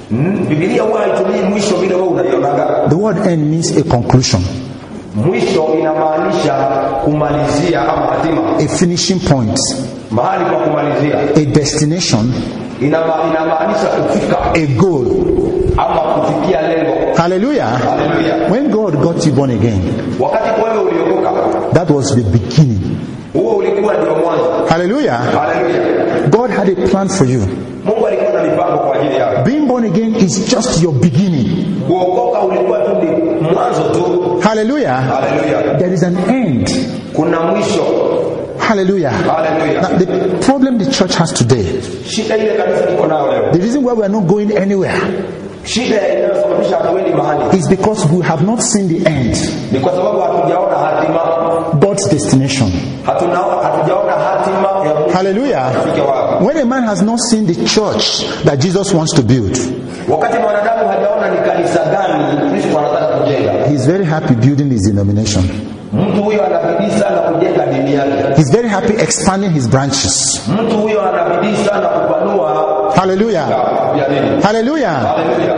Biblia huwa haitumii mwisho vile wewe unaionaga. The word end means a conclusion, Mwisho inamaanisha kumalizia ama hatima. a finishing point, Mahali pa kumalizia. a destination, Inamaanisha kufika a goal. ama kufikia lengo. Hallelujah. Hallelujah. When God got you born again, Wakati wewe uliokoka, that was the beginning. huo ulikuwa ndio mwanzo. Hallelujah. Hallelujah. God had a plan for you. Mungu alikuwa na mipango kwa ajili yako. Being born again is just your beginning. Kuokoka ulikuwa tu ni mwanzo tu. Hallelujah. Hallelujah. There is an end. Kuna mwisho. Hallelujah. Hallelujah. Now, the problem the church has today, Shida ile kanisa liko nayo leo. the reason why we are not going anywhere Shida inayosababisha hatuendi mahali is because we have not seen the end, ni kwa sababu hatujaona hatima. God's destination. Hatujaona hatima ya Mungu. Hallelujah. Afike wapi. When a man has not seen the church that Jesus wants to build, Wakati mwanadamu hajaona ni kanisa gani Kristo anataka kujenga, he is very happy building his denomination. mtu huyo anabidii sana kujenga dini yake. He's very happy expanding his branches. Mtu huyo anabidii sana kupanua Hallelujah. ya dini. Hallelujah. Hallelujah.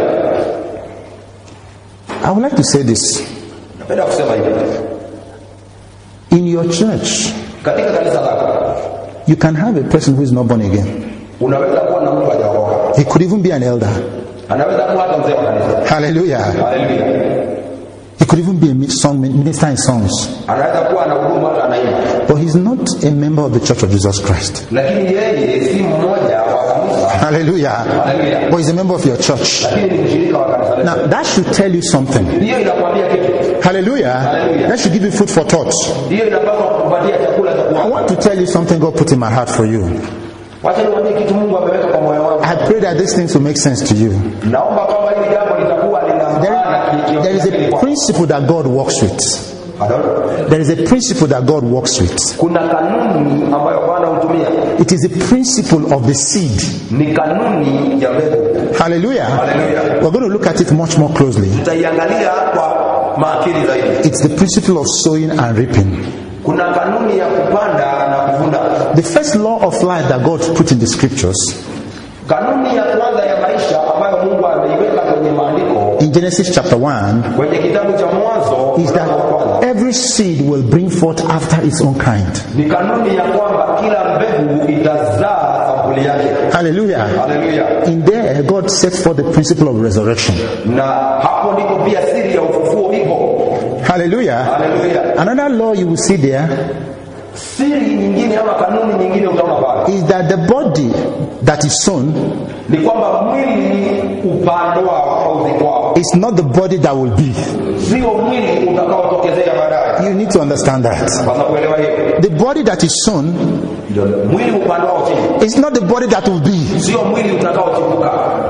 I would like to say this. Napenda kusema hivi. In your church, Katika kanisa lako you can have a person who is not born again. unaweza kuwa na mtu hajaokoka. He could even be an elder. Anaweza kuwa hata mzee wa kanisa. Hallelujah. Hallelujah. He could even be a song minister in songs. Anaweza kuwa na huduma hata anaimba. But he's not a member of the Church of Jesus Christ. Lakini yeye si mmoja wa kanisa. Hallelujah. Hallelujah. But he's a member of your church. Lakini ni mshirika wa kanisa letu. Now, that should tell you something. Hiyo inakwambia kitu. Hallelujah. Hallelujah. That should give you food for thought. Hiyo inapaswa kukupatia chakula cha I kuona. want to tell you something God put in my heart for you. Wacha niwaambie kitu Mungu ameweka kwa moyo wangu. I pray that these things will make sense to you. Naomba kwamba hili jambo litakuwa lina maana There is a principle that God works with. There is a principle that God works with. Kuna kanuni ambayo Bwana hutumia. It is a principle of the seed. Ni kanuni ya mbegu. Hallelujah. Hallelujah. We're going to look at it much more closely. Tutaiangalia kwa maakili zaidi. It's the principle of sowing and reaping. Kuna kanuni ya kupanda na kuvuna. The first law of life that God put in the scriptures, kanuni ya kwanza ya maisha ambayo Mungu ameiweka kwenye maandiko in Genesis chapter 1, kwenye kitabu cha Mwanzo, is that every seed will bring forth after its own kind. ni kanuni ya kwamba kila mbegu itazaa sampuli yake. Hallelujah. Hallelujah. In there, God set forth the principle of resurrection. Na hapo ndipo pia siri ya ufufuo ipo. Hallelujah. Hallelujah. Another law you will see there, siri nyingine ama kanuni nyingine utaona pale, is that the body that is sown ni kwamba mwili upandwa au uzikwao, is not the body that will be. sio mwili utakaotokezea baadaye. You need to understand that. Basi kuelewa hiyo. The body that is sown Mwili upandwao chini is not the body that will be. sio mwili utakaochipuka.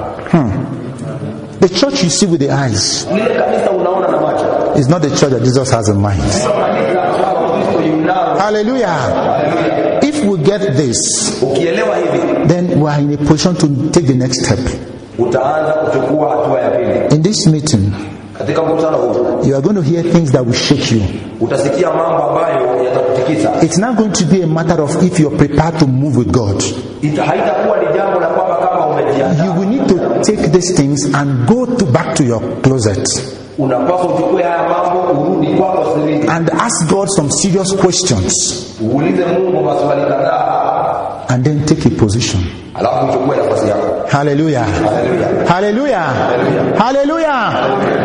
The church you see with the eyes Lile kanisa unaona na macho is not the church that Jesus has in mind. sio kanisa ambalo Kristo yunao. Hallelujah. Hallelujah. If we get this, Ukielewa hivi, then we are in a position to take the next step. utaanza kuchukua hatua ya pili. In this meeting, Katika mkutano huu you are going to hear things that will shake you. utasikia mambo ambayo yatakutikisa. It's not going to be a matter of if you're prepared to move with God. Haitakuwa ni jambo la kwamba kama umejiandaa. You will need to take these things and go back to your closet Unapaswa uchukue haya mambo urudi kwako sirini. and ask God some serious questions Uulize Mungu maswali kadhaa, and then take a position. alafu uchukue nafasi yako. Hallelujah. Hallelujah. Hallelujah. Hallelujah.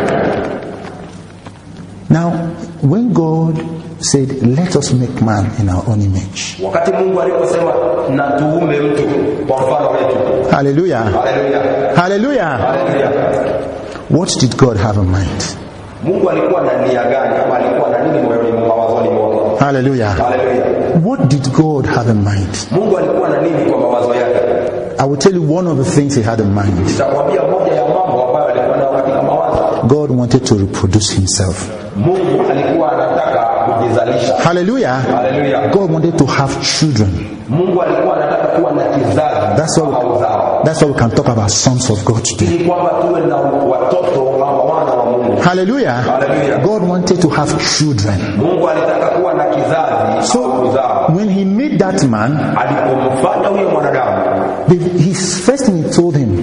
Now, when God said, let us make man in our own image. Wakati Mungu aliposema na tuume mtu kwa mfano wetu. Hallelujah. Hallelujah. Hallelujah. Hallelujah. What did God have in mind? Mungu alikuwa na nia gani ama alikuwa na nini moyoni mawazoni mwake? Hallelujah. Hallelujah. What did God have in mind? Mungu alikuwa na nini kwa mawazo yake? I will tell you one of the things he had in mind. Nitakwambia moja ya mambo ambayo alikuwa nayo katika mawazo. God wanted to reproduce himself. Mungu alikuwa anataka kujizalisha. Hallelujah. Hallelujah. God wanted to have children. Mungu alikuwa anataka kuwa na kizazi. That's why we can talk about sons of God today. Ili kwamba tuwe na watoto ama wana wa Mungu. Hallelujah. Hallelujah. God wanted to have children. Mungu alitaka kuwa na kizazi. So when he made that man, alipomfanya huyo mwanadamu, his first thing he told him,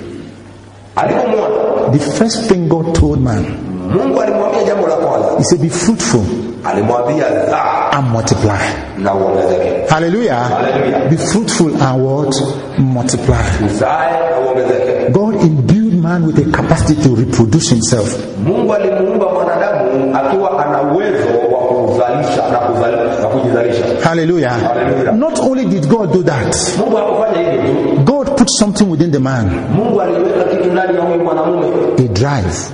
alipomwona, the first thing God told man, Mungu alimwambia jambo la kwanza. he said, be fruitful Alimwambia zaa and multiply. na uongezeke. Hallelujah. Hallelujah. Be fruitful and what? Multiply. Uzae na uongezeke. God imbued man with a capacity to reproduce himself. Mungu alimuumba mwanadamu akiwa ana uwezo wa kuzalisha na kujizalisha. Hallelujah. Hallelujah. Not only did God do that, Mungu hakufanya hivyo tu. God put something within the man, Mungu aliweka kitu ndani ya huyu mwanamume. a drive.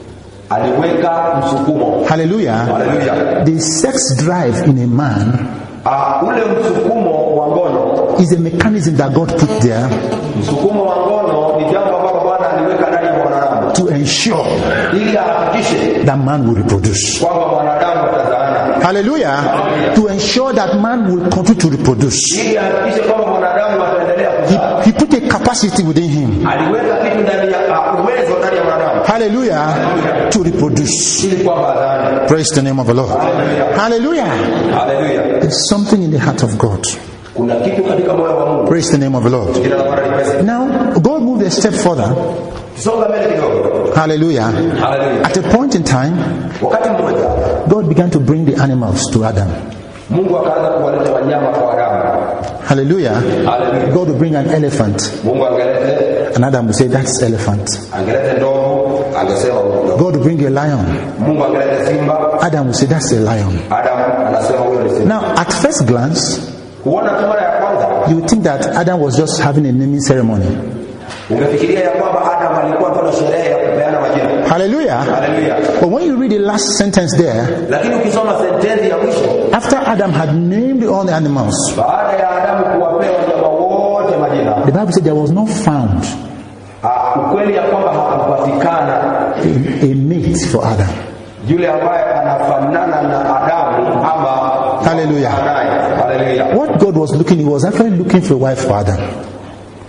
Aliweka msukumo. Hallelujah. Hallelujah. The sex drive in a man Ule msukumo wa ngono is a mechanism that God put there msukumo wa ngono ni jambo ambalo Bwana aliweka ndani ya mwanadamu to ensure ili ahakikishe that man will reproduce. kwamba mwanadamu atazaana. Hallelujah. To ensure that man will continue to reproduce. Ili ahakikishe kwamba mwanadamu ataendelea kuzaa. He put a capacity within him. Aliweka kitu ndani ya uwezo ndani ya mwanadamu. Hallelujah. To reproduce. Ili kwamba azaane. Praise the name of the Lord. Hallelujah. Hallelujah. There's something in the heart of God. Kuna kitu katika moyo wa Mungu. Praise the name of the Lord. Jina la Bwana lipewe. Now, God moved a step further. Songa mbele kidogo. Hallelujah. Hallelujah. At a point in time, Wakati mmoja God began to bring the animals to Adam. Mungu akaanza kuwaleta wanyama kwa Adamu. Hallelujah. Hallelujah. God will bring an elephant. Mungu angelete, And Adam will say, that's elephant. angelete ndovu, angesema ndovu. God will bring a lion. Mungu angelete simba, Adam will say, that's a lion. Adamu anasema huyo ni simba. Now, at first glance, Kuona tu mara ya kwanza, you would think that Adam was just having a naming ceremony. ungefikiria ya kwamba Adamu alikuwa tu na sherehe ya kupeana majina. Hallelujah. Hallelujah. But when you read the last sentence there, Lakini ukisoma sentensi ya mwisho, after Adam had named all the animals, baada ya Adamu kuwapea wanyama wote majina, the Bible said there was not found ukweli ya kwamba hakupatikana a mate for Adam. yule ambaye anafanana na Adamu ama Hallelujah. anaye. Hallelujah. What God was looking, he was actually looking for a wife for Adam.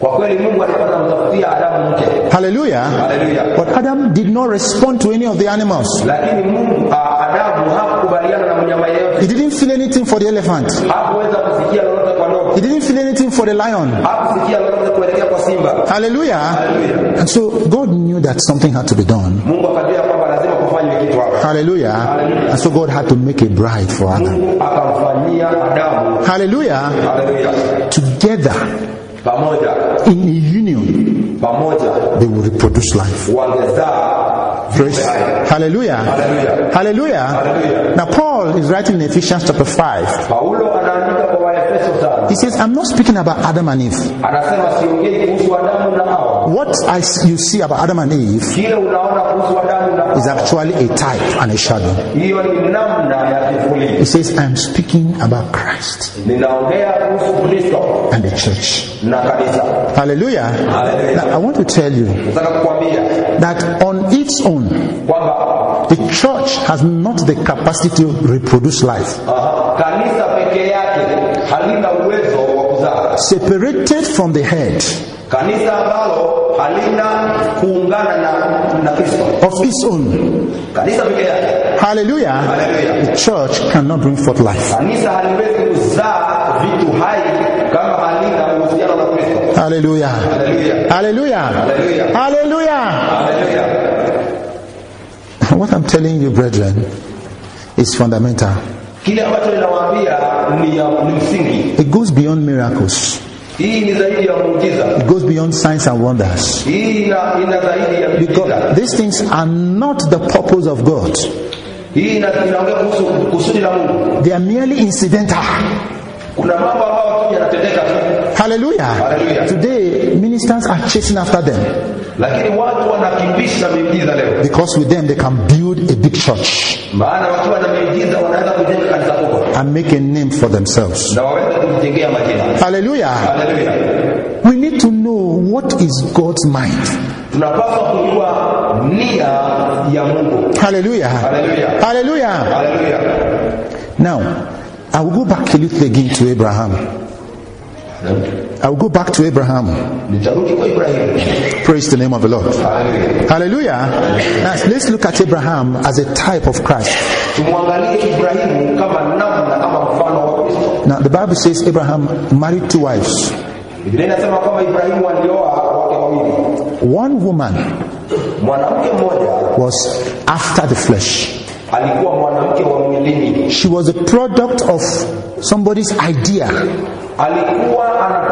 Kwa kweli Mungu alikuwa anamtafutia Adamu mke. Hallelujah. Hallelujah. But Adam did not respond to any of the animals. Lakini Mungu Adamu hakukubaliana na mnyama yeyote. He didn't feel anything for the elephant. Hakuweza kusikia lolote kwa ndovu. He didn't feel anything for the lion. Hakusikia lolote kuelekea kwa simba. Hallelujah. Hallelujah. And so God knew that something had to be done. Mungu akajua kwamba lazima kufanywe kitu hapa. Hallelujah. Hallelujah. And so God had to make a bride for Adam. Mungu akamfanyia Adamu. Hallelujah. Hallelujah. Together, Pamoja. in a union, Pamoja. they will reproduce life. Wangezaa. Praise. Hallelujah. Hallelujah. Hallelujah. Hallelujah. Now Paul is writing in Ephesians chapter 5. Paulo anaandika kwa Waefeso 5. He says, I'm not speaking about Adam and Eve. Anasema siongei kuhusu Adamu na Hawa. What you see about Adam and Eve Kile unaona kuhusu Adamu na Hawa is actually a type and a shadow. hiyo ni namna ya kivuli. He says, I'm speaking about Christ Ninaongea kuhusu Kristo and the church. na kanisa. Hallelujah. Hallelujah. Now, I want to tell you Nataka kukwambia that on its own, kwamba the church has not the capacity to reproduce life. kanisa peke yake halina uwezo wa kuzaa. Separated from the head Kanisa ambalo halina kuungana na Kristo. of its own. Kanisa peke yake. Hallelujah. Hallelujah. The church cannot bring forth life. Kanisa haliwezi kuzaa vitu hai kama halina uhusiano na Kristo. Hallelujah. Hallelujah. Hallelujah. Hallelujah. Hallelujah. Hallelujah. What I'm telling you, brethren, is fundamental. Kile ambacho ninawaambia ni msingi. It goes beyond miracles. Hii ni zaidi ya muujiza. It goes beyond signs and wonders. Hii ina zaidi ya Because muujiza. these things are not the purpose of God. Hii inaongea kuhusu kusudi la Mungu. They are merely incidental. Kuna mambo ambayo yanatendeka tu. Hallelujah. Hallelujah. Today, ministers are chasing after them. Lakini watu wanakimbisha miujiza leo. Because with them, they can build a big church Maana wakiwa na miujiza wanaweza kujenga kanisa kubwa and make a name for themselves. na waweze kujijengea majina. Hallelujah. Hallelujah. We need to know what is God's mind. Tunapaswa kujua nia ya Mungu. Hallelujah. Hallelujah. Hallelujah. Hallelujah. Now, I will go back a little again to Abraham. I will go back to Abraham. Nitarudi kwa Ibrahimu. Praise the name of the Lord. Hallelujah. Hallelujah. Now, let's look at Abraham as a type of Christ. Tumwangalie Ibrahimu kama namna kama mfano wa Kristo. Now, the Bible says Abraham married 2 wives. Biblia inasema kwamba Ibrahimu alioa wake wawili. One woman Mwanamke mmoja was after the flesh. alikuwa mwanamke wa mwilini. She was a product of somebody's idea, Alikuwa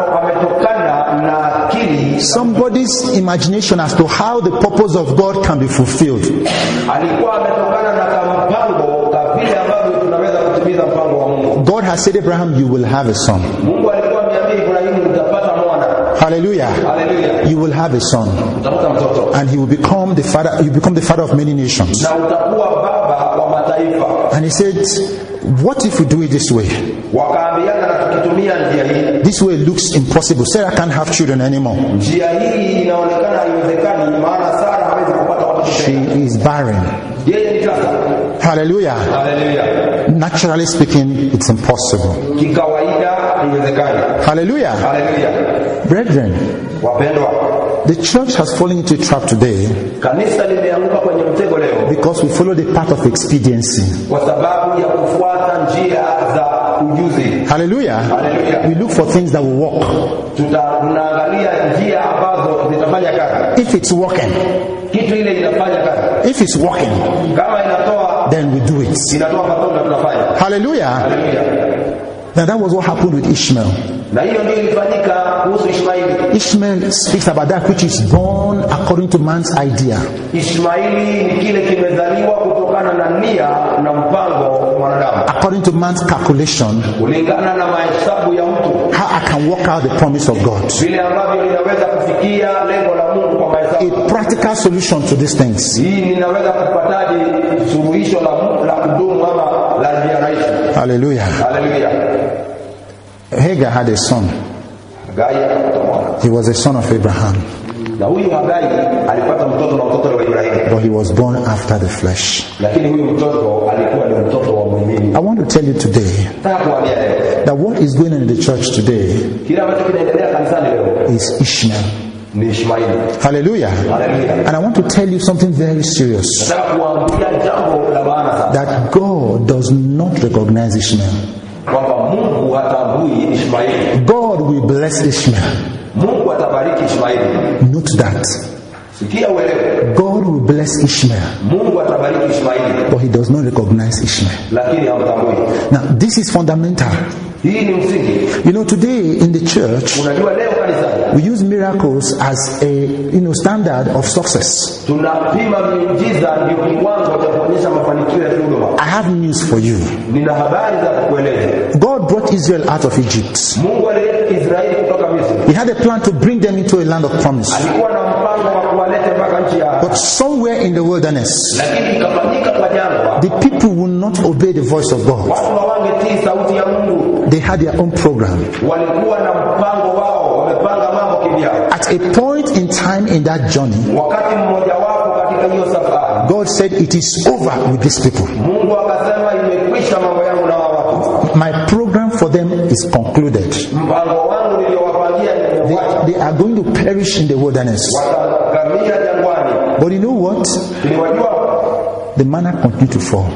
ametokana na akili, somebody's imagination as to how the purpose of God can be fulfilled. alikuwa ametokana na mpango ka vile ambavyo tunaweza kutimiza mpango wa Mungu. God has said, Abraham, you will have a son. Mungu alikuwa ameambia Ibrahimu utapata mwana. Hallelujah. Hallelujah. You will have a son, Utapata mtoto. and he will become the father. You become the father of many nations. Na utakuwa baba wa mataifa. And he said, what if we do it this way? Wakaambiana na tukitumia njia hii. This way looks impossible. Sarah can't have children anymore. Njia hii inaonekana haiwezekani maana Sara hawezi kupata watoto She tena. is barren. Yeye ni tasa. Hallelujah. Hallelujah. Naturally speaking, it's impossible. Kikawaida haiwezekani. Hallelujah. Hallelujah. Brethren, Wapendwa, the church has fallen into a trap today kanisa limeanguka kwenye mtego leo because we follow the path of expediency. kwa sababu ya kufuata njia za ujuzi. Hallelujah. Hallelujah. We look for things that will work. Tunaangalia njia ambazo zitafanya kazi. If it's working, Kitu ile inafanya kazi. if it's working, Kama inatoa then we do it. inatoa matunda tunafanya. Hallelujah. Hallelujah. Now that was what happened with Ishmael. Na hiyo ndio ilifanyika kuhusu Ishmaeli. Ishmael speaks about that which is born according to man's idea. Ishmaeli ni kile kimezaliwa kutokana na nia na mpango wa mwanadamu. According to man's calculation, Kulingana na mahesabu ya mtu. how I can work out the promise of God. Vile ambavyo ninaweza kufikia lengo la Mungu kwa mahesabu. A practical solution to these things. Hii ninaweza kupataje suluhisho la kudumu ama la njia rahisi. Hallelujah. Hallelujah. Hagar had a son. Hagai akapata mwana. He was a son of Abraham, Na huyu Hagai alipata mtoto na mtoto wa Ibrahimu. but he was born after the flesh. Lakini huyu mtoto alikuwa ni mtoto wa mwilini. nini? I want to tell you today Nataka kuambia leo that what is going on in the church today kile ambacho kinaendelea kanisani leo is Ishmael. ni Ishmaeli. Hallelujah. Hallelujah. And I want to tell you something very serious, Nataka kuambia jambo la maana sana, that God does not recognize Ishmael. kwamba Mungu hatambui Ishmaeli. God will bless Ishmael. Mungu atabariki Ishmaeli. Note that. Sikia uelewe. God will bless Ishmael, Mungu atabariki Ishmaeli, but he does not recognize Ishmael. lakini hamtambui. Now, this is fundamental. Hii ni msingi. You know, today in the church, Unajua leo kanisani we use miracles as a standard of success. tunapima miujiza ndio kiwango cha kuonyesha mafanikio ya huduma. I have news for you. Nina habari za kukueleza. God brought Israel out of Egypt. Mungu alileta Israeli kutoka Misri. He had a plan to bring them into a land of promise. Alikuwa na mpango wa kuwaleta mpaka nchi ya But somewhere in the wilderness, lakini ikafanyika kwa jangwa. the people will not obey the voice of God. Watu hawangetii sauti ya Mungu. They had their own program. Walikuwa na mpango wao, wamepanga mambo kivyao. At a point in time in that journey, Wakati mmoja wapo katika hiyo safari, God said, "It is over with these people. Mungu akasema imekwisha mambo yangu na wao watu. My program for them is concluded. Mpango wangu niliowapangia nimeuacha. They are going to perish in the wilderness." Wataangamia jangwani. But you know what? Niwajua The manna continued to fall.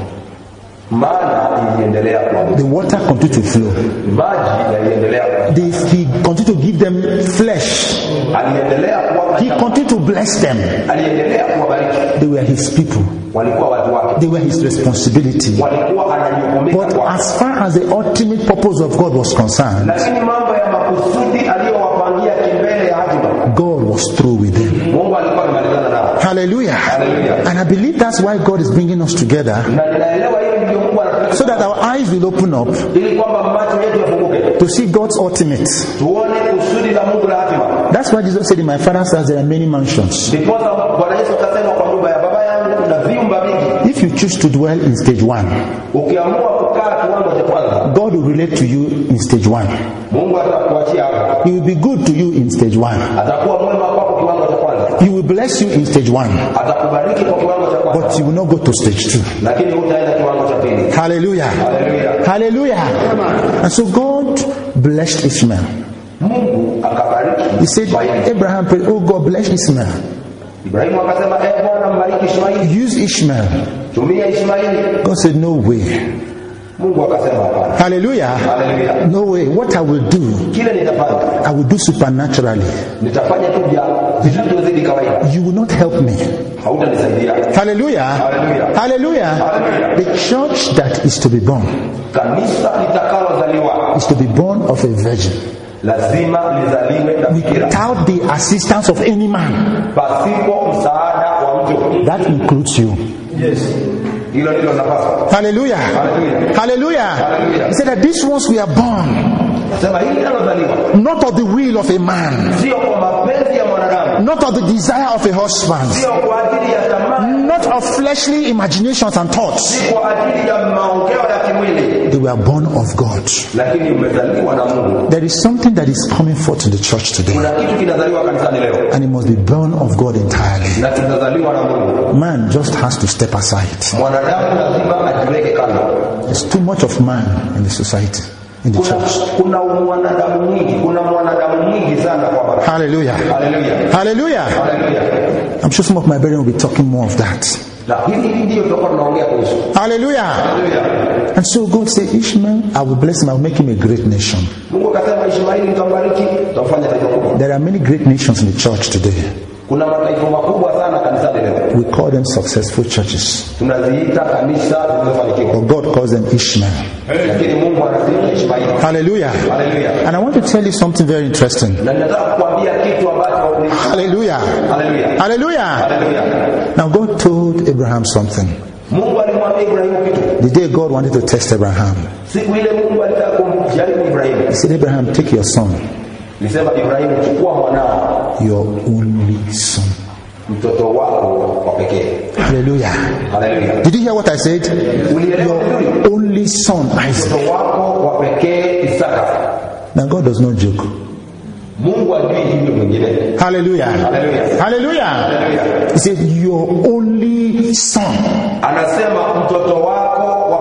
maana iliendelea kwa The water continued to flow. maji yaliendelea kwa He continued to give them flesh. aliendelea kuwapa He continued to bless them. aliendelea kuwabariki. They were his people. Walikuwa watu wake, They were his responsibility. walikuwa anajukumika But kwa. as far as the ultimate purpose of God was concerned, Lakini mambo ya makusudi aliyowapangia kimbele ya hatima, God was through with them. Mungu alikuwa amemalizana nao. Hallelujah. Hallelujah. And I believe that's why God is bringing us together, Na ninaelewa hili ndio Mungu anataka, so that our eyes will open up ili kwamba macho yetu yafunguke to see God's ultimate. tuone kusudi la Mungu la hatima. That's why Jesus said, "In my Father's house there are many mansions." Ndipo Bwana Yesu akasema, kwa nyumba ya baba yangu kuna vyumba vingi. If you choose to dwell in stage 1, Ukiamua kukaa kiwango cha kwanza, God will relate to you in stage 1. Mungu atakuachia hapo. He will be good to you in stage 1. Atakuwa mwema kwako kiwango cha kwanza. He will bless you in stage 1, Atakubariki kwa kiwango cha kwanza. but you will not go to stage 2. Lakini hutaenda kiwango cha pili. Hallelujah. Hallelujah. Hallelujah. And so God blessed Ishmael. Mungu akabariki. He said, Abraham prayed, "Oh God, bless Ishmael. Ibrahimu akasema, Bwana mbariki Ishmaeli. Use Ishmael." Tumia Ishmaeli. God said, "No way." Mungu akasema hapana. Hallelujah. Hallelujah. No way. What I will do, Kile nitafanya, I will do supernaturally. nitafanya tu vya visivyozidi kawaida. You will not help me. Hautanisaidia. Hallelujah. Hallelujah. Hallelujah. Hallelujah. The church that is to be born Kanisa litakalozaliwa is to be born of a virgin, lazima lizaliwe na bikira, without the assistance of any man. pasipo msaada wa mtu. That includes you. Yes. Hilo ndilo nafasi. Hallelujah. Hallelujah. Hallelujah. Hallelujah. He said that these ones we are born Sema hili linalozaliwa not of the will of a man, sio kwa mapenzi ya mwanadamu, not of the desire of a husband, sio kwa ajili ya tamaa, not of fleshly imaginations and thoughts. si kwa ajili ya maongeo ya kimwili, They were born of God. lakini umezaliwa na Mungu. There is something that is coming forth in the church today, Kuna kitu kinazaliwa kanisani leo and it must be born of God entirely. na kinazaliwa na Mungu. Man just has to step aside. Mwanadamu lazima ajiweke kando. There's too much of man in the society, in the church. Kuna mwanadamu mwingi, kuna mwanadamu mwingi sana kwa bara. Hallelujah. Hallelujah. Hallelujah. Hallelujah. I'm sure some of my brethren will be talking more of that. Na hili ndio tutakuwa tunaongea kuhusu. Hallelujah. Hallelujah. And so God said, Ishmael, I will bless him, I will make him a great nation. Mungu akasema Ishmaeli nitambariki, nitamfanya taifa kubwa. There are many great nations in the church today. Kuna mataifa makubwa sana kanisani leo. We call them successful churches. Tunaziita kanisa zilizofanikiwa. But God calls them Ishmael. Lakini Mungu anaziita Ishmaeli. Hallelujah. Hallelujah. And I want to tell you something very interesting. Na ninataka kukuambia kitu ambacho ni Hallelujah. Hallelujah. Hallelujah. Hallelujah. Now God told Abraham something. Mungu alimwambia Ibrahimu kitu. The day God wanted to test Abraham, Siku ile Mungu alitaka kumjaribu Ibrahimu. he said, Abraham, take your son, Nisema Ibrahimu, chukua mwanao, your only son. mtoto wako wa pekee. Hallelujah. Hallelujah. Did you hear what I said? Your only son, Isaac. Mtoto wako wa pekee Isaka. Now God does not joke. Mungu ajui hivyo mwingine. Hallelujah. Hallelujah. Hallelujah. Hallelujah. He said, your only son. Anasema mtoto wako wa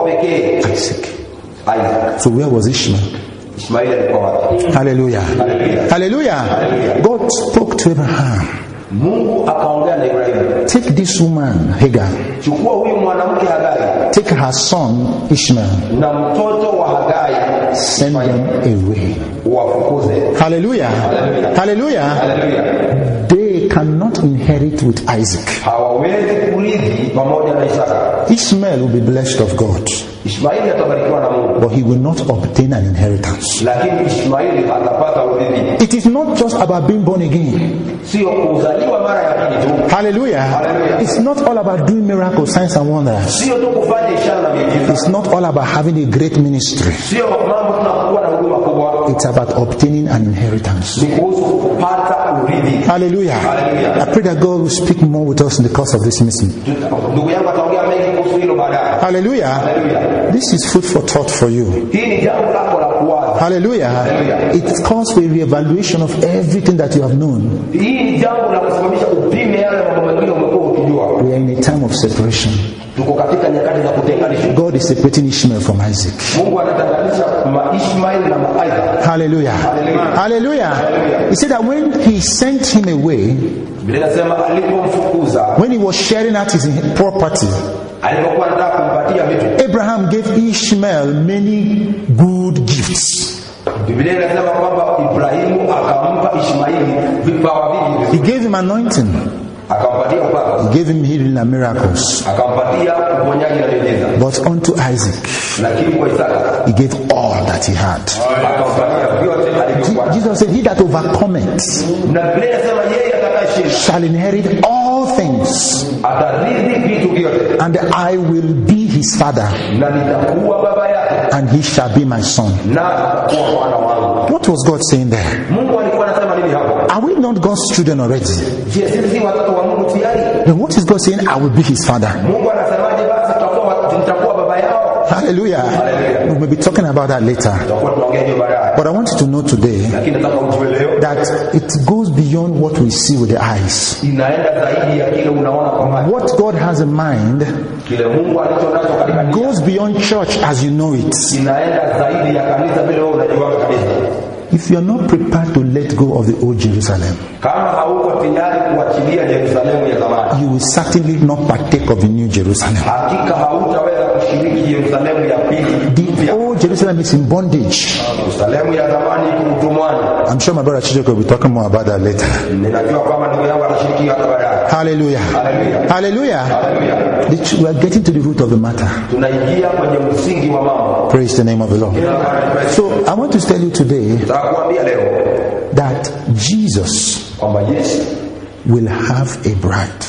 pekee Isaac. Isaac. So where was Ishmael? Ishmaeli alikuwa wapi? Hallelujah. Hallelujah. Hallelujah. God spoke to Abraham. Mungu akaongea na Ibrahimu. Take this woman, Hagar. Chukua huyu mwanamke Hagai. Take her son, Ishmael. Na mtoto wa Hagai. Send them away. Wafukuze. Hallelujah. Hallelujah. Hallelujah. They cannot inherit with Isaac. Hawawezi kurithi pamoja na Isaka. Ishmael will be blessed of God. Ishmaeli atabarikiwa na Mungu. But he will not obtain an inheritance. Lakini Ishmaeli atapata urithi. It is not just about being born again. Sio kuzaliwa mara ya pili tu. Hallelujah. Hallelujah. It's not all about doing miracles, signs and wonders. Sio tu kufanya ishara na miujiza. It's not all about having a great ministry. Sio mambo tunakuwa na huduma kubwa. It's about obtaining an inheritance. Ni kuhusu kupata urithi. Hallelujah. Hallelujah. I pray that God will speak more with us in the course of this meeting. Ndugu yangu ataongea mengi kuhusu hilo baadaye. Hallelujah. Hallelujah. This is food for thought for you. Hii ni jambo lako la kuwaza. Hallelujah. Hallelujah. It calls for a reevaluation of everything that you have known. Hii ni jambo la kusimamisha upime yale mambo mengine umekuwa ukijua. We are in a time of separation. Tuko katika nyakati za kutenganisha. God is separating Ishmael from Isaac. Mungu anatenganisha Ishmael na Isaac. Hallelujah. Hallelujah. Hallelujah. He said that when he sent him away, Biblia inasema alipomfukuza, when he was sharing out his property, alipokuwa anataka kumpatia vitu, Abraham gave Ishmael many good gifts. Biblia inasema kwamba Ibrahimu akampa Ishmaeli vipawa vingi. He gave him anointing. Akampatia upako. He gave him healing and miracles. Akampatia uponyaji na miujiza. But unto Isaac, lakini kwa Isaka, he gave all that he had. Akampatia vyote alivyokuwa. Jesus said, he that overcometh Na Biblia inasema yeye atakayeshinda shall inherit all things, atarithi vitu vyote. and I will be his father, Na nitakuwa baba yake, and he shall be my son. na atakuwa mwana wangu. What was God saying there? Mungu alikuwa anasema nini hapo? Are we not God's children already? Je, sisi watoto wa Mungu tayari? Then what is God saying? I will be his father. Mungu anasemaje basi tutakuwa baba yao? Hallelujah. Hallelujah. We may be talking about that later. Tutakuwa tunaongea hiyo baadaye. But I want you to know today Lakini nataka ujue leo that it goes beyond what we see with the eyes. inaenda zaidi ya kile unaona kwa macho. What God has in mind Kile Mungu alichonacho katika nia goes beyond church as you know it. inaenda zaidi ya kanisa vile wewe unajua kabisa. If you are not prepared to let go of the old Jerusalem, Kama hauko tayari kuachilia Yerusalemu ya zamani, you will certainly not partake of the new Jerusalem. hakika hautaweza kushiriki Yerusalemu ya pili. The old Jerusalem is in bondage. Yerusalemu ya zamani iko utumwani. I'm sure my brother Chichoko will be talking more about that later. Ninajua kwamba ndugu yangu anashiriki hata baadaye. Hallelujah. Hallelujah. Hallelujah. Hallelujah. We are getting to the root of the matter. Tunaingia kwenye msingi wa mambo. Praise the name of the Lord. So I want to tell you today Nitakwambia leo that Jesus kwamba Yesu will have a bride.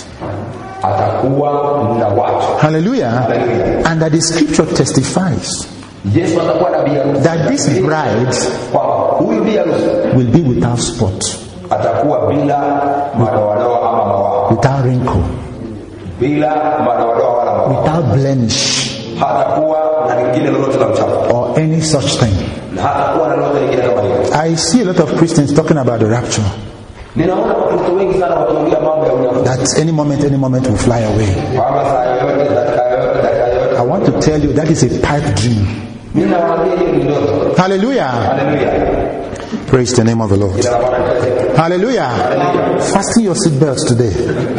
atakuwa na watu. Hallelujah. Hallelujah. And that the scripture testifies Yesu atakuwa na biharusi. that this bride Kwamba huyu biharusi will be without spot, atakuwa bila madoadoa ama mawaa. without wrinkle, Bila madoadoa wala mawaa. without blemish, Hatakuwa na lingine lolote la uchafu. or any such thing. Na hatakuwa na lolote lingine kama hilo. I see a lot of Christians talking about the rapture, Ninaona watu wengi sana wakiongea mambo ya unyakuzi. that any moment will fly away. Kwamba saa yoyote, dakika yoyote. I want to tell you that is a pipe dream. Ninawaambia hiyo ni ndoto. Hallelujah. Hallelujah. Praise the name of the Lord. Ina maana kazi. Hallelujah. Fasten your seatbelts today.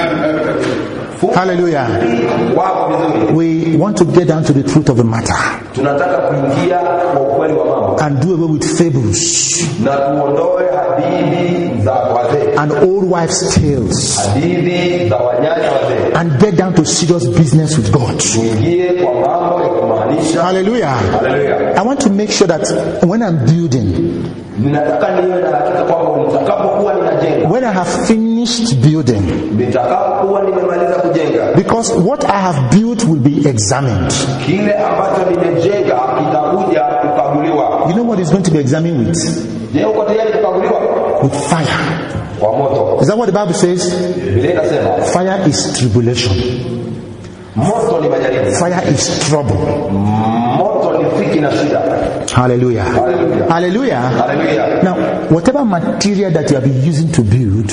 Hallelujah. Wako vizuri. We want to get down to the truth of the matter Tunataka kuingia kwa ukweli wa mambo. and do away with fables Na tuondoe hadithi za wazee. and old wives' tales Hadithi za wanyanya wazee. and get down to serious business with God. Tuingie kwa mambo ya kumaanisha. Hallelujah. Hallelujah. I want to make sure that when I'm building, Ninataka niwe na hakika kwamba nitakapokuwa ninajenga, when I have finished building, nitakapokuwa nimemaliza kujenga, because what I have built will be examined. kile ambacho nimejenga kitakuja kukaguliwa. You know what is going to be examined with? Je, uko tayari kukaguliwa? With fire. Kwa moto. Is that what the Bible says? Biblia inasema Fire is tribulation. moto ni majaribu. Fire is trouble. Moto ni dhiki na shida. Hallelujah. Hallelujah. Hallelujah. Hallelujah. Now, whatever material that you have been using to build,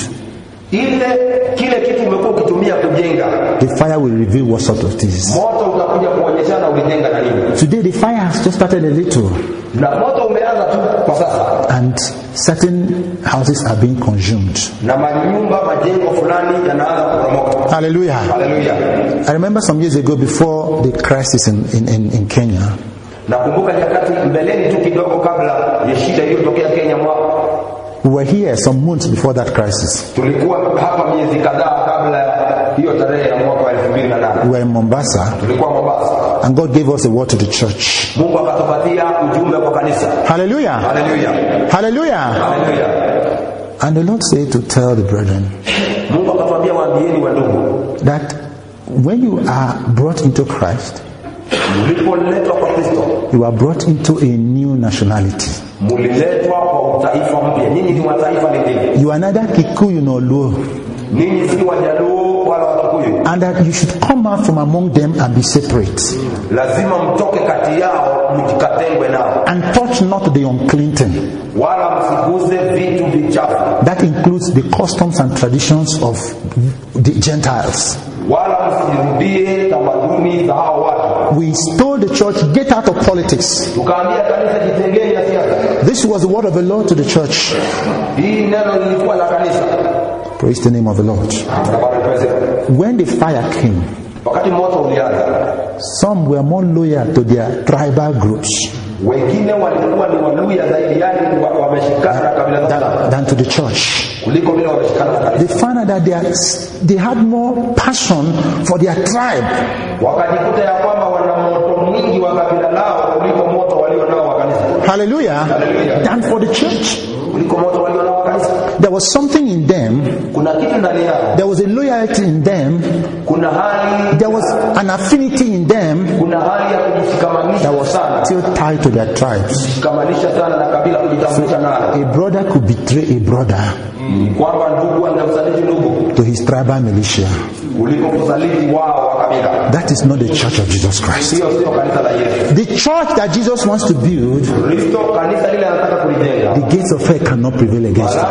Kile kitu umekuwa ukitumia kujenga, the fire will reveal what sort of things. moto utakuja kuonyesha kuonyeshana ulijenga na nini. Today the fire has just started a little. Na moto umeanza tu kwa sasa. And certain houses are being consumed. Na manyumba, majengo fulani yanaanza kuporomoka. Hallelujah. Hallelujah. I remember some years ago, before the crisis in Kenya, nakumbuka nyakati mbeleni tu kidogo kabla ya shida iliyotokea Kenya we were here some months before that crisis. Tulikuwa hapa miezi kadhaa kabla hiyo tarehe ya mwaka wa 2008. We were in Mombasa. Tulikuwa Mombasa. And God gave us a word to the church. Mungu akatupatia ujumbe kwa kanisa. Hallelujah. Hallelujah. Hallelujah. Hallelujah. And the Lord said to tell the brethren, Mungu akatuambia waambieni wa ndugu, that when you are brought into Christ, mlipoletwa kwa Kristo, you are brought into a new nationality. Mliletwa kwa utaifa mpya. Ninyi ni wataifa lingine. You are neither Kikuyu nor Luo. Ninyi si Wajaluo wala Wakikuyu. And that you should come out from among them and be separate. Lazima mtoke kati yao, mjikatengwe nao. And touch not the unclean thing. Wala msiguze vitu vichafu. That includes the customs and traditions of the Gentiles. Wala msirudie tamaduni za hao watu. We told the church, get out of politics. Tukaambia kanisa jitengeni na siasa. This was the word of the Lord to the church. Hii neno lilikuwa la kanisa. Praise the name of the Lord. When the fire came, wakati moto ulianza, some were more loyal to their tribal groups wengine walikuwa ni waluya zaidi, yani wameshikana na kabila zao, than to the church. kuliko vile wameshikana na kanisa. They found out that they had more passion for their tribe. Wakajikuta ya kwamba wana moto mwingi wa kabila lao kuliko moto walio nao wa kanisa. Hallelujah. Than for the church. Kuliko moto walio nao wa kanisa. There was something in them. Kuna kitu ndani yao. There was a loyalty in them. Kuna hali. There was an affinity in them. Kuna hali ya kujishikamanisha sana. Still tied to their tribes. Kujishikamanisha sana na kabila, kujitambulisha nalo. A brother could betray a brother. Kwamba ndugu anamsaliti ndugu to his tribal militia. Kuliko kusaliti wao wa kabila. That is not the church of Jesus Christ. Sio kanisa la Yesu. The church that Jesus wants to build, Kristo kanisa lile anataka kulijenga, the gates of hell cannot prevail against it.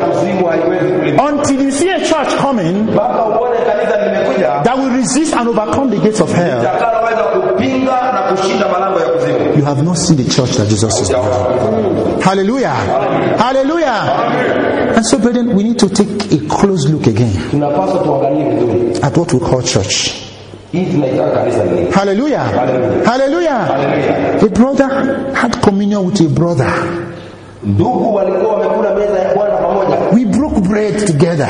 Until you see a church coming that will resist and overcome the gates of hell, you have not seen the church that Jesus is building. Hallelujah. Hallelujah. And so, brethren, we need to take a close look again at what we call church. Hallelujah. Hallelujah. A brother had communion with a brother. We broke bread together.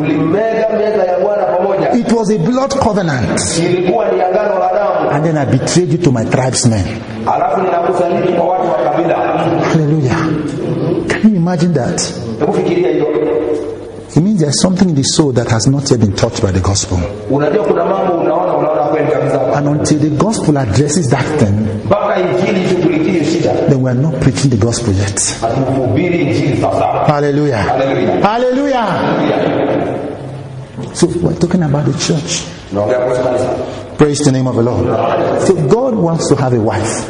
It was a blood covenant. And then I betrayed you to my tribesmen. Hallelujah. Can you imagine that? It means there's something in the soul that has not yet been touched by the gospel. And until the gospel addresses that thing, then we are not preaching the gospel yet. Hallelujah. Hallelujah. So we're talking about the church. Praise the name of the Lord. So God wants to have a wife.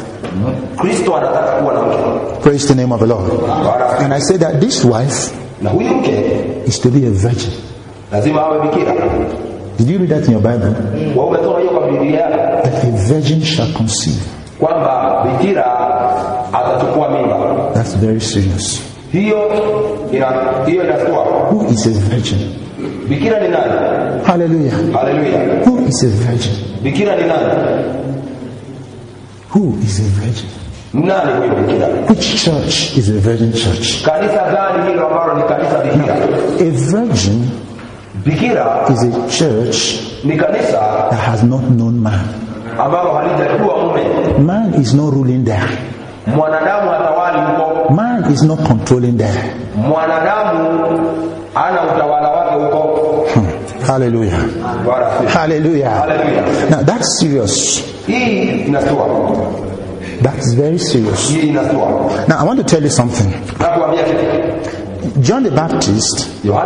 Praise the name of the Lord. And I say that this wife is to be a virgin. Did you read that in your Bible? That a virgin shall conceive. That's very serious. Who is a virgin? Hallelujah. Who is a virgin? Who is a virgin? Which church is a virgin church? Now, a virgin is a church that has not known man. Man is not ruling there. Man is not controlling there. Hallelujah. Hallelujah. Now that's serious. That's very serious. Now I want to tell you something. John the Baptist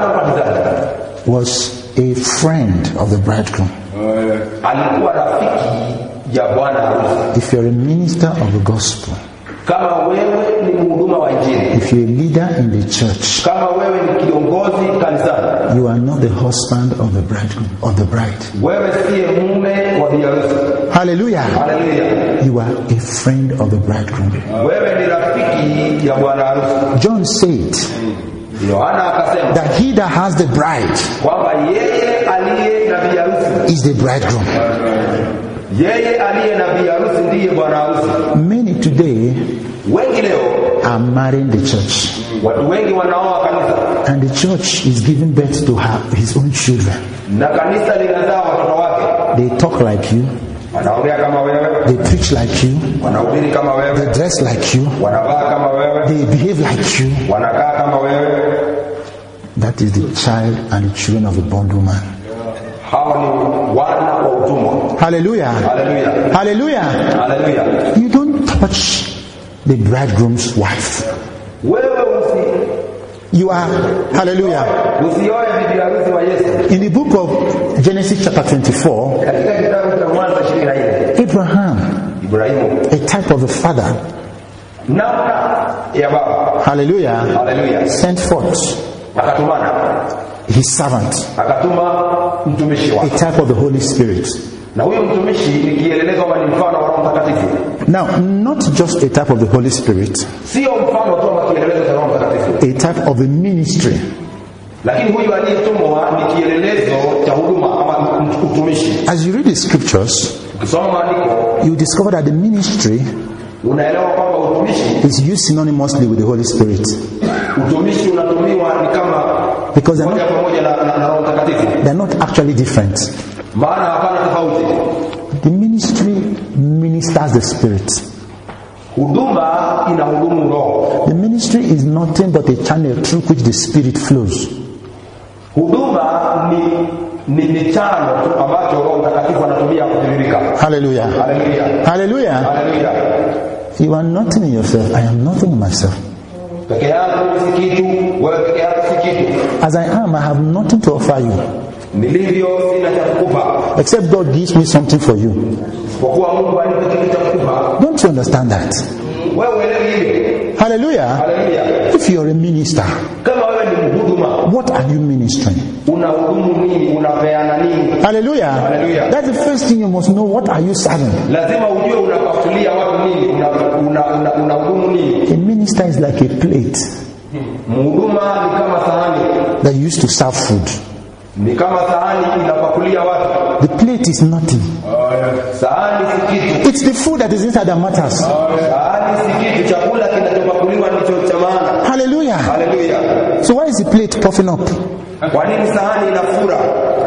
was a friend of the bridegroom. If you're a minister of the gospel, if you're a leader in the church, you are not the husband of the bridegroom or the bride. Hallelujah. Hallelujah. You are a friend of the bridegroom. Wewe ni rafiki ya bwana harusi. John said Yohana akasema that he that has the bride kwamba yeye aliye na bi harusi is the bridegroom. Yeye aliye na bi harusi ndiye bwana harusi. Many today Wengi leo are marrying the church, watu wengi wanaoa kanisa and the church is giving birth to his own children. na kanisa linazaa watoto wake. They talk like you, Wanaongea kama wewe, they preach like you, wanahubiri kama they wewe, dress like you, wanavaa kama wewe, they behave like you. wanakaa kama wewe. That is the child and the children of the bondwoman. Hao ni wana wa utumwa. Hallelujah. Hallelujah. Hallelujah. Hallelujah. You don't touch the bridegroom's wife. Wewe You are, hallelujah. usioe bibi harusi wa Yesu. In the book of Genesis chapter 24, Katika kitabu cha Mwanzo 24, Abraham, Ibrahimu a type of the father, namna ya baba, hallelujah, hallelujah, sent forth akatumana, his servant, akatuma mtumishi a wake. type of the Holy Spirit. Na huyo mtumishi ni kielelezo kama ni mfano wa Roho Mtakatifu. Now, not just a type of the Holy Spirit, Sio mfano tu wa kielelezo cha Roho Mtakatifu. a type of the ministry. Lakini huyu aliyetumwa ni kielelezo cha huduma ama utumishi. As you read the scriptures, Ukisoma maandiko you discover that the ministry unaelewa kwamba utumishi is used synonymously with the Holy Spirit. utumishi unatumiwa ni kama Because moja kwa moja na Roho Mtakatifu. they're not actually different. Maana hapana tofauti. The ministry ministers the Spirit. Huduma inahudumu roho. The ministry is nothing but a channel through which the Spirit flows. Huduma ni michano tu ambacho Roho Mtakatifu anatumia kutiririka. Hallelujah. Hallelujah. Hallelujah. Hallelujah. You are nothing in yourself. I am nothing in myself. Peke yangu si kitu, wewe peke yako si kitu. As I am, I have nothing to offer you. Nilivyo sina cha kukupa. Except God gives me something for you. Kwa kuwa Mungu anipa kitu cha kukupa. Don't you understand that? Wewe uelewi hili. Hallelujah. Hallelujah. If you're a minister, Kama wewe ni mhuduma, what are you ministering? unahudumu nini? Unapeana nini? Hallelujah. Hallelujah. That's the first thing you must know. What are you serving? Lazima ujue unapafulia watu nini, unahudumu nini. A minister is like a plate Mhuduma ni kama sahani. that you used to serve food. Ni kama sahani inapakulia watu. The plate is nothing. Sahani si kitu. It's the food that is inside that matters. Sahani si kitu. Chakula kinachopakuliwa ndicho cha maana. Hallelujah. Hallelujah. So why is the plate puffing up? Kwa nini sahani inafura?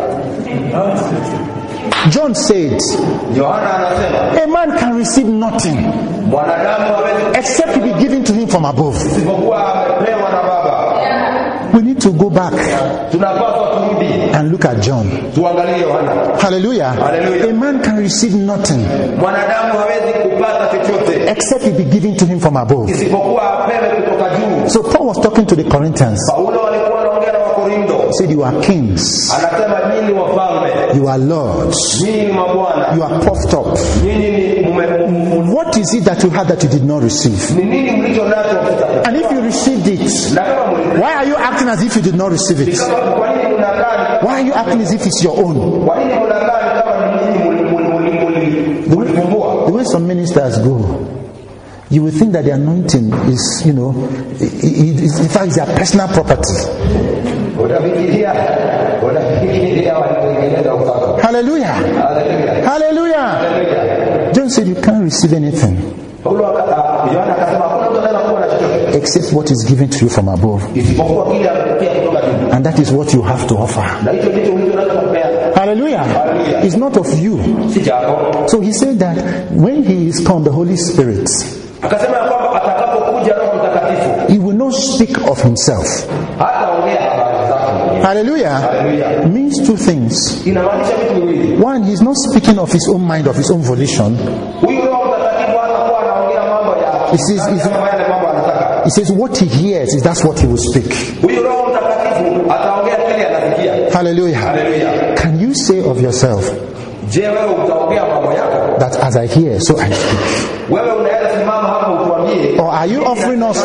John said, Yohana anasema a man can receive nothing mwanadamu hawezi except it be given to him from above. isipokuwa amepewa na Baba. We need to go back Tunapaswa turudi and look at John. tuangalie Yohana. Hallelujah. Hallelujah. A man can receive nothing Mwanadamu hawezi kupata chochote except it be given to him from above. isipokuwa apewe kutoka juu. So Paul was talking to the Corinthians. Paulo alikuwa anaongea na Wakorintho. He said, you are kings, Anasema nyinyi wafalme, you are lords, nyinyi ni mabwana, you are puffed up. nyinyi ni What is it that you had that you did not receive? ni nini mlicho nacho msitapata? And if you received it, Na kama mlitaka, why are you acting as if you did not receive it? kwa nini mnakaa? Why are you acting as if it's your own? Kwa nini mnakaa kama nyinyi mlifumbua? The way some ministers go, you will think that the anointing is, in fact, it's their personal property. Unafikiria walitengeneza upako. Hallelujah. Hallelujah. Hallelujah. Hallelujah. John said you can't receive anything Paulo Yohana akasema hakuna mtu anaweza kuwa na chochote except what is given to you from above. isipokuwa kile anachopokea kutoka juu. And that is what you have to offer. Na hicho ndicho ulicho nacho kupeana. Hallelujah. Hallelujah. It's not of you. Si chako. So he said that when he is come, the Holy Spirit, Akasema ya kwamba atakapokuja Roho Mtakatifu he will not speak of himself. hataongea habari zake mwenyewe. Hallelujah. Hallelujah. Means two things. Inamaanisha vitu viwili. One, he's not speaking of his own mind, of his own volition. Huyu Roho Mtakatifu hatakuwa anaongea mambo ya kama yale mambo anataka. He says what he hears is that's what he will speak. Huyu Roho Mtakatifu ataongea kile anasikia. Hallelujah. Hallelujah. Can you say of yourself, Je, wewe utaongea mambo yako? That as I hear, so I speak. Wewe unaweza simama hapo utuambie. Or are you offering us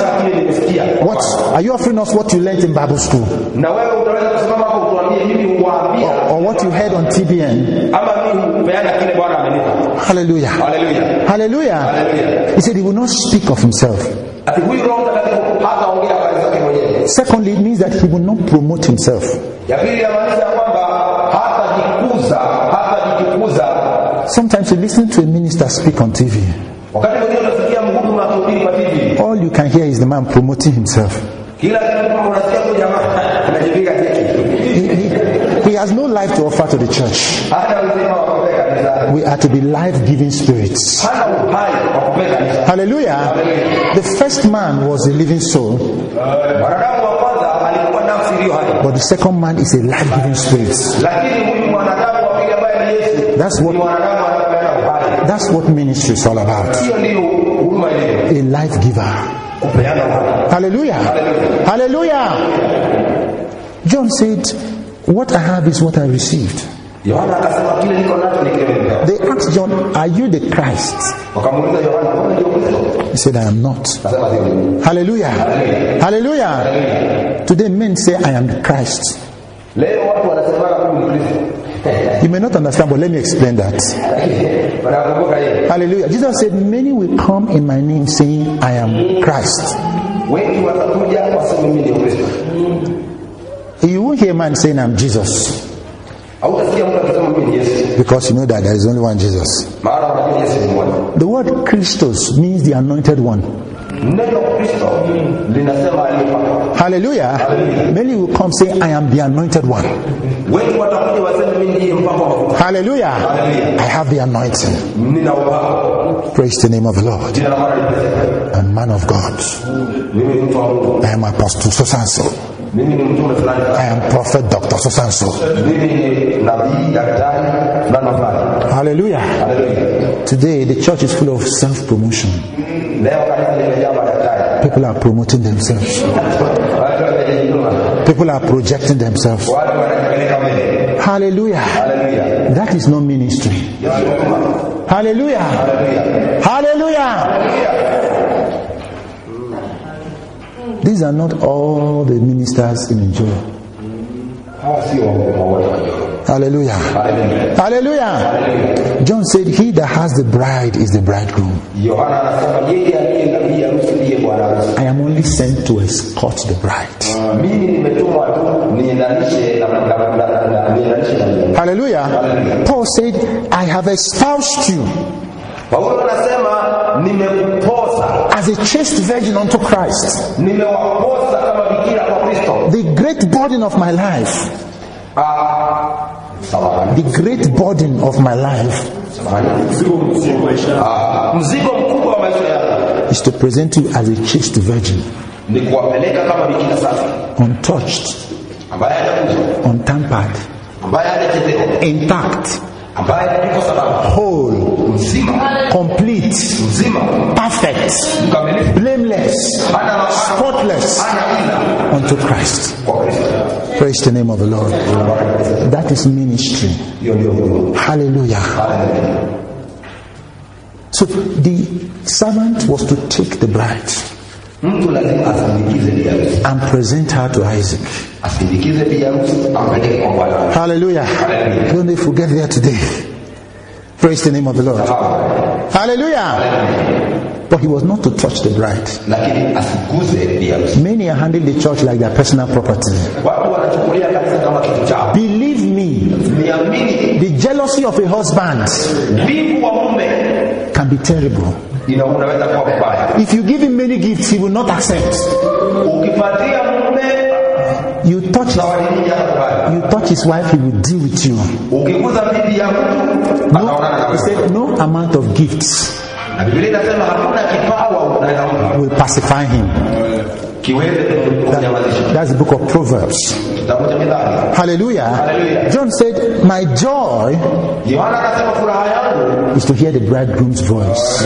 what you learned in Bible school? Na wewe utaweza kusimama hapo utuambie mimi huwaambia. Or what you heard on TBN? Ama mimi hupeana kile Bwana amenipa. Hallelujah. Hallelujah. Hallelujah. Hallelujah. He said he will not speak of himself. Ati huyu Roho Mtakatifu hataongea habari zake mwenyewe. Secondly, it means that he will not promote himself. Ya pili inamaanisha kwamba hatajikuza. Sometimes you listen to a minister speak on TV. Wakati mwingine unasikia mhudumu akihubiri kwa TV. All you can hear is the man promoting himself. Kila kitu unasikia kwa jamaa anajipiga teki. He has no life to offer to the church. Hata uzima wa kupeka kanisa. We are to be life-giving spirits. Hana uhai wa kupeka kanisa. Hallelujah. The first man was a living soul. Mwanadamu wa kwanza alikuwa nafsi iliyo hai. But the second man is a life-giving spirit. Lakini huyu mwanadamu wa pili ambaye ni Yesu. That's what ministry is all about. A life giver. Hallelujah. Hallelujah. John said, what I have is what I received. They asked John, are you the Christ? He said, I am not. Hallelujah. Hallelujah. Today men say, I am the Christ. You may not understand, but let me explain that. Hallelujah. Jesus said, many will come in my name saying, I am Christ. You won't hear a man saying, I'm Jesus. Because you know that there is only one Jesus. The word Christos means the anointed one. Hallelujah. Many will come saying, I am the anointed one. Hallelujah. I have the anointing. Praise the name of the Lord. And man of God, I am apostle so. I am prophet Dr. So. Hallelujah. Today the church is full of self-promotion. People are promoting themselves. People are projecting themselves. Hallelujah. That is not ministry. Hallelujah. Hallelujah. These are not all the ministers in Enjoy. Hallelujah. Hallelujah. John said, he that has the bride is the bridegroom. I am only sent to escort the bride. Hallelujah. Paul said, I have espoused you as a chaste virgin unto Christ. The great burden of my life. The great burden of my life is to present you as a chaste virgin, untouched, untampered, intact, whole, complete, perfect, blameless, spotless unto Christ. Praise the name of the Lord. That is ministry. Hallelujah. So the servant was to take the bride and present her to Isaac. Hallelujah. Don't they forget there today. Praise the name of the Lord. Hallelujah. But he was not to touch the bride. Many are handling the church like their personal property. Believe me, the jealousy of a husband can be terrible. If you give him many gifts, he will not accept. You touch his wife, he will deal with you. No, he said, no amount of gifts will pacify him. That's the book of Proverbs. Hallelujah. John said, my joy is to hear the bridegroom's voice.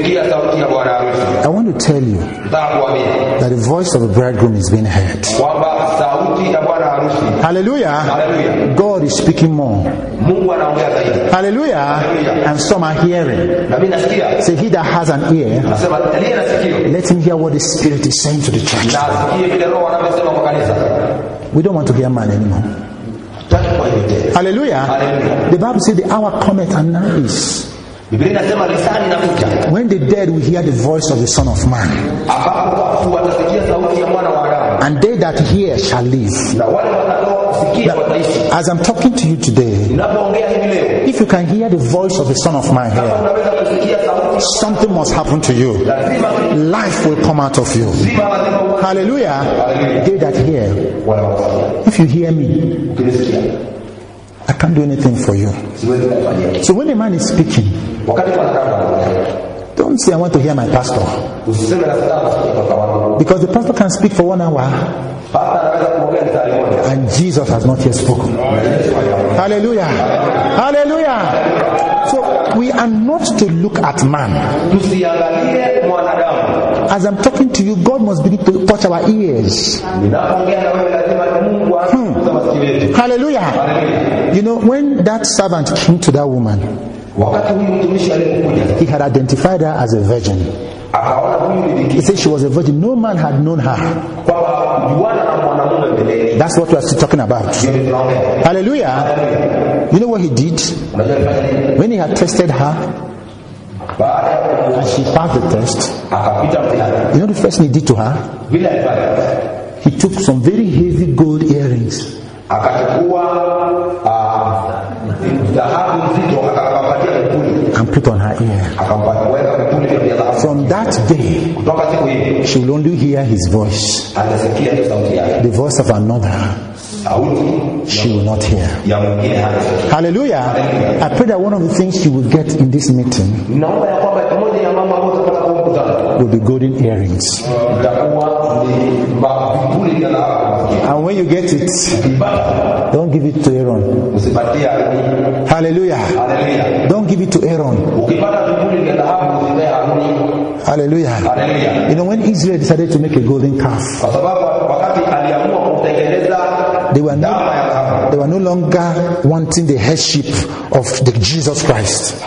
I want to tell you that the voice of the bridegroom is being heard. Hallelujah. God God is speaking more. Mungu anaongea zaidi. Hallelujah. And some are hearing. Na mimi nasikia. Say, he that has an ear, Nasema aliye na sikio. let him hear what the Spirit is saying to the church. Na asikie vile Roho anavyosema kwa kanisa. We don't want to hear man anymore. Hallelujah. Hallelujah. The Bible says the hour cometh and now is. Biblia inasema lisani inakuja. When the dead will hear the voice of the Son of Man. Ambapo wafu watasikia sauti ya mwana wa Adamu. And they that hear shall live. Na wale watakaosikia wataishi. As I'm talking to you today, Ninapoongea hivi leo, if you can hear the voice of the Son of Man here, unaweza kusikia sauti. something must happen to you. Life will come out of you. Hallelujah. They that hear. If you hear me, I can't do anything for you. So when a man is speaking, don't say I want to hear my pastor, because the pastor can speak for 1 hour and Jesus has not yet spoken. Hallelujah. Hallelujah. So we are not to look at man. As I'm talking to you, God must begin to touch our ears. Hallelujah. You know, when that servant came to that woman, he had identified her as a virgin. He said she was a virgin. No man had known her. That's what we are still talking about. Hallelujah. You know what he did? When he had tested her, and she passed the test, you know the first thing he did to her? He took some very heavy gold earrings and put on her ear. From that day, she will only hear his voice. The voice of another she will not hear. Hallelujah. I pray that one of the things you will get in this meeting will be golden earrings. And when you get it, don't give it to Aaron. Hallelujah. Don't give it to Aaron. Hallelujah. You know, when Israel decided to make a golden calf, they were no longer wanting the headship of the Jesus Christ.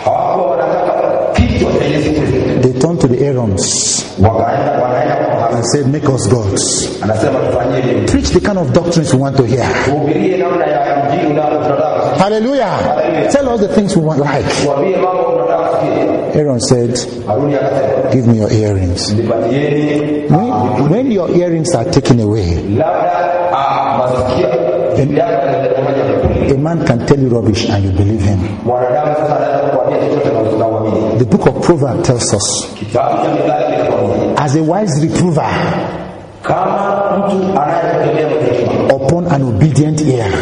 They turned to the Aarons and said, make us gods. Preach the kind of doctrines we want to hear. Hallelujah. Tell us the things we want like. Aaron said, give me your earrings. When your earrings are taken away, a man can tell you rubbish and you believe him. The book of Proverbs tells us, as a wise reprover upon an obedient ear,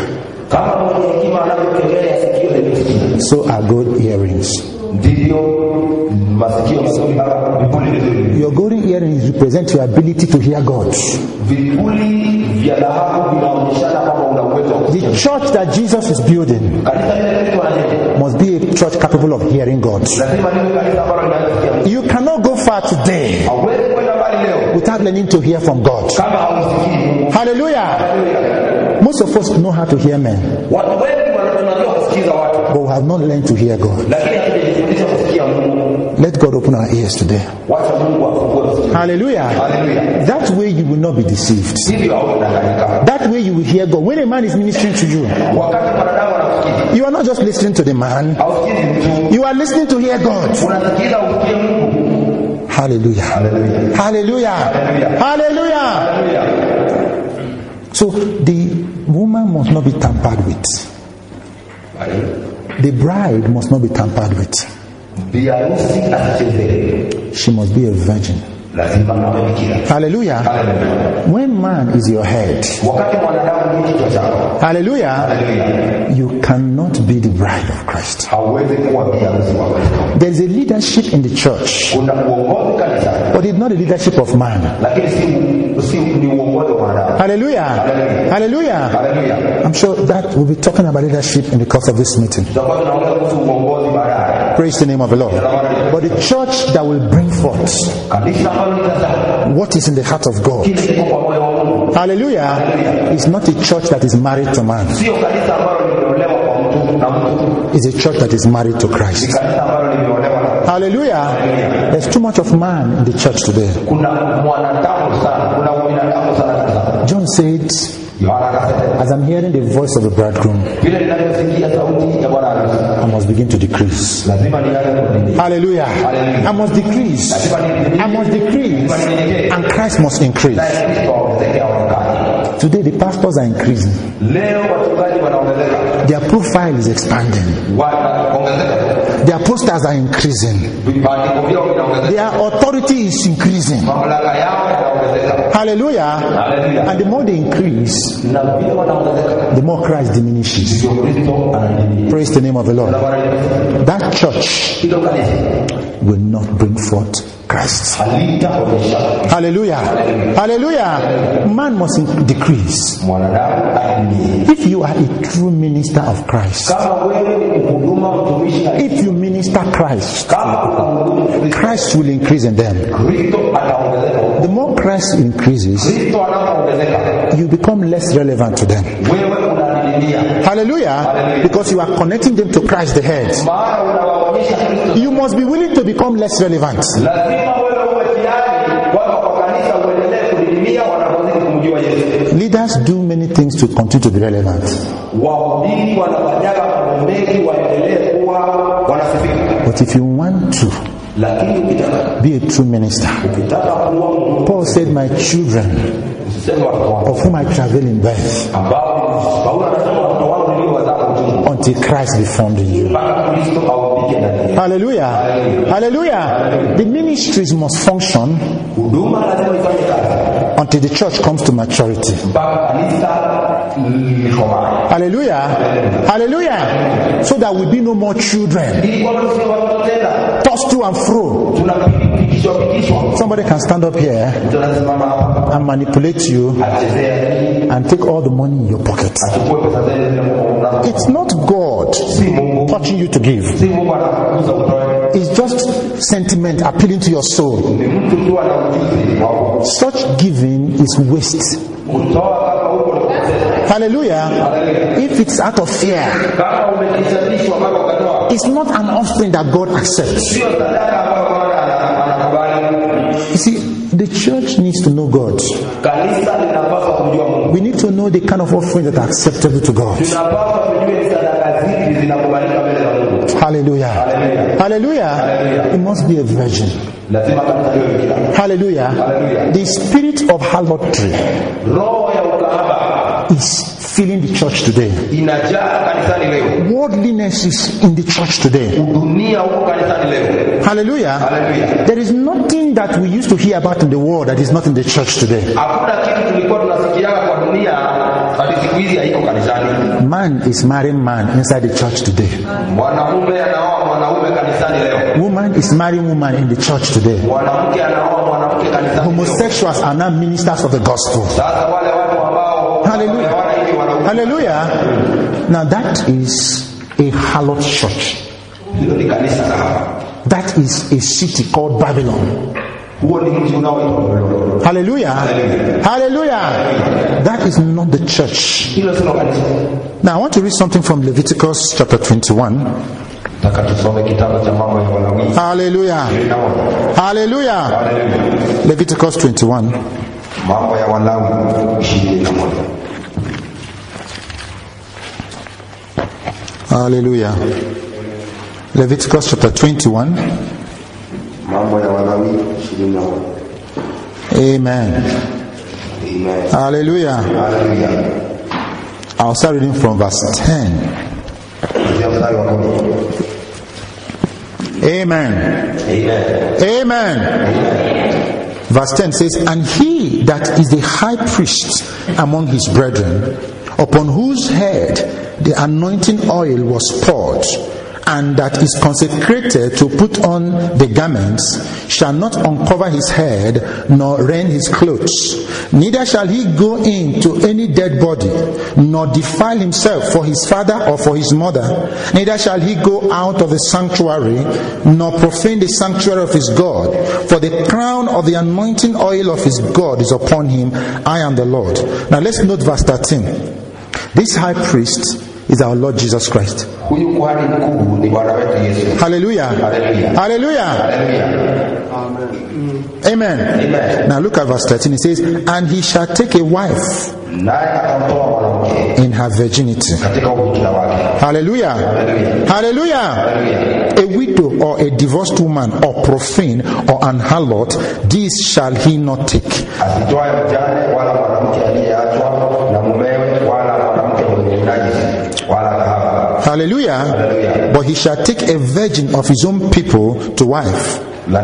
so are gold earrings. Your golden earrings represent your ability to hear God. The church that Jesus is building must be a church capable of hearing God. You cannot go far today without learning to hear from God. Hallelujah. Most of us know how to hear men, but we have not learned to hear God. Let God open our ears today. Hallelujah. That way you will not be deceived. That way you will hear God. When a man is ministering to you, you are not just listening to the man, you are listening to hear God. Hallelujah. Hallelujah. Hallelujah. So the woman must not be tampered with. The bride must not be tampered with. She must be a virgin. Hallelujah. When man is your head, hallelujah, you cannot be the bride of Christ. There is a leadership in the church, but it's not a leadership of man. Hallelujah. Hallelujah. I'm sure that we'll be talking about leadership in the course of this meeting. Praise the name of the Lord. But the church that will bring forth what is in the heart of God, hallelujah, is not a church that is married to man. is a church that is married to Christ. Hallelujah. There's too much of man in the church today. John said, as I'm hearing the voice of the bridegroom, I must begin to decrease. Hallelujah. I must decrease. I must decrease. And Christ must increase. Today the pastors are increasing. Their profile is expanding. Their posters are increasing. Their authority is increasing. Hallelujah. And the more they increase, the more Christ diminishes. Praise the name of the Lord. That church will not bring forth Christ. Hallelujah. Hallelujah. Man must decrease. If you are a true minister of Christ, if you minister Christ, Christ will increase in them. The more Christ increases, you become less relevant to them. Hallelujah. Because you are connecting them to Christ the head. You must be willing to become less relevant. Leaders do many things to continue to be relevant. But if you want to be a true minister, Paul said, my children, of whom I travel in birth, until Christ be formed in you. Hallelujah. Hallelujah. The ministries must function until the church comes to maturity. Hallelujah. Hallelujah. So that we be no more children tossed to and fro. Somebody can stand up here and manipulate you and take all the money in your pocket. It's not God touching you to give. It's just sentiment appealing to your soul. Such giving is waste. Hallelujah. If it's out of fear, it's not an offering that God accepts. You see, the church needs to know God. We need to know the kind of offering that are acceptable to God. Hallelujah. Hallelujah. It must be a virgin. Hallelujah. The spirit of harlotry is filling the church today. Worldliness is in the church today. Hallelujah. There is nothing that we used to hear about in the world that is not in the church today. Man is marrying man inside the church today. Woman is marrying woman in the church today. Homosexuals are now ministers of the gospel. Hallelujah. Hallelujah. Now that is a harlot church. That is a city called Babylon. Hallelujah. Hallelujah. That is not the church. Now I want to read something from Leviticus chapter 21. Hallelujah. Hallelujah. Leviticus 21. Hallelujah. Leviticus chapter 21. Amen. Amen. Hallelujah. Hallelujah. I'll start reading from verse 10. Amen. Amen. Amen. Verse 10 says, and he that is the high priest among his brethren, upon whose head the anointing oil was poured, and that is consecrated to put on the garments, shall not uncover his head, nor rend his clothes. Neither shall he go in to any dead body, nor defile himself for his father or for his mother. Neither shall he go out of the sanctuary, nor profane the sanctuary of his God. For the crown of the anointing oil of his God is upon him. I am the Lord. Now let's note verse 13. This high priest is our Lord Jesus Christ. Huyu kuhani mkuu ni Bwana wetu Yesu. Hallelujah. Hallelujah. Hallelujah. Amen. Amen. Now look at verse 13. It says, and he shall take a wife in her virginity. Hallelujah. Hallelujah. A widow or a divorced woman or profane or an harlot, this shall he not take. Hallelujah. But he shall take a virgin of his own people to wife.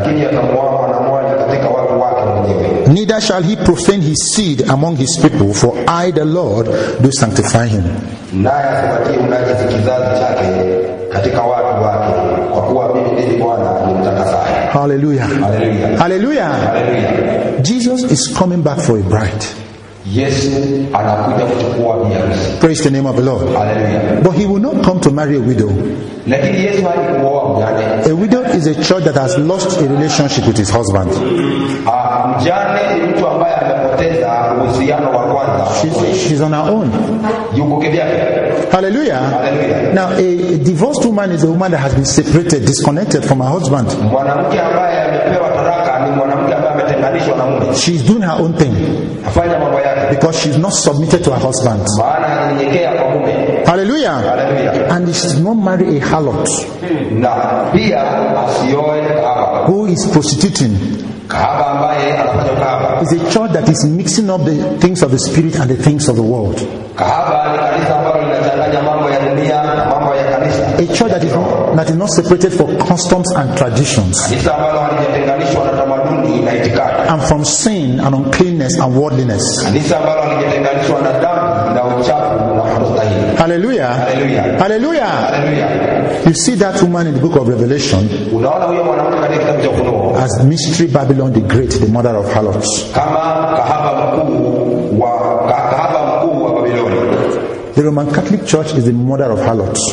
Neither shall he profane his seed among his people, for I, the Lord, do sanctify him. Hallelujah. Hallelujah. Hallelujah. Jesus is coming back for a bride. Praise the name of the Lord. Hallelujah. But he will not come to marry a widow. A widow is a church that has lost a relationship with his husband. She's on her own. Hallelujah. Hallelujah. Now a divorced woman is a woman that has been separated, disconnected from her husband. She's doing her own thing because she's not submitted to her husband. Hallelujah. Hallelujah. And she does not marry a harlot who is prostituting. It's a church that is mixing up the things of the spirit and the things of the world. A church that is not separated for customs and traditions, and from sin and uncleanness and worldliness. Hallelujah. Hallelujah. Hallelujah. You see that woman in the book of Revelation as Mystery Babylon the Great, the mother of harlots. The Roman Catholic Church is the mother of harlots,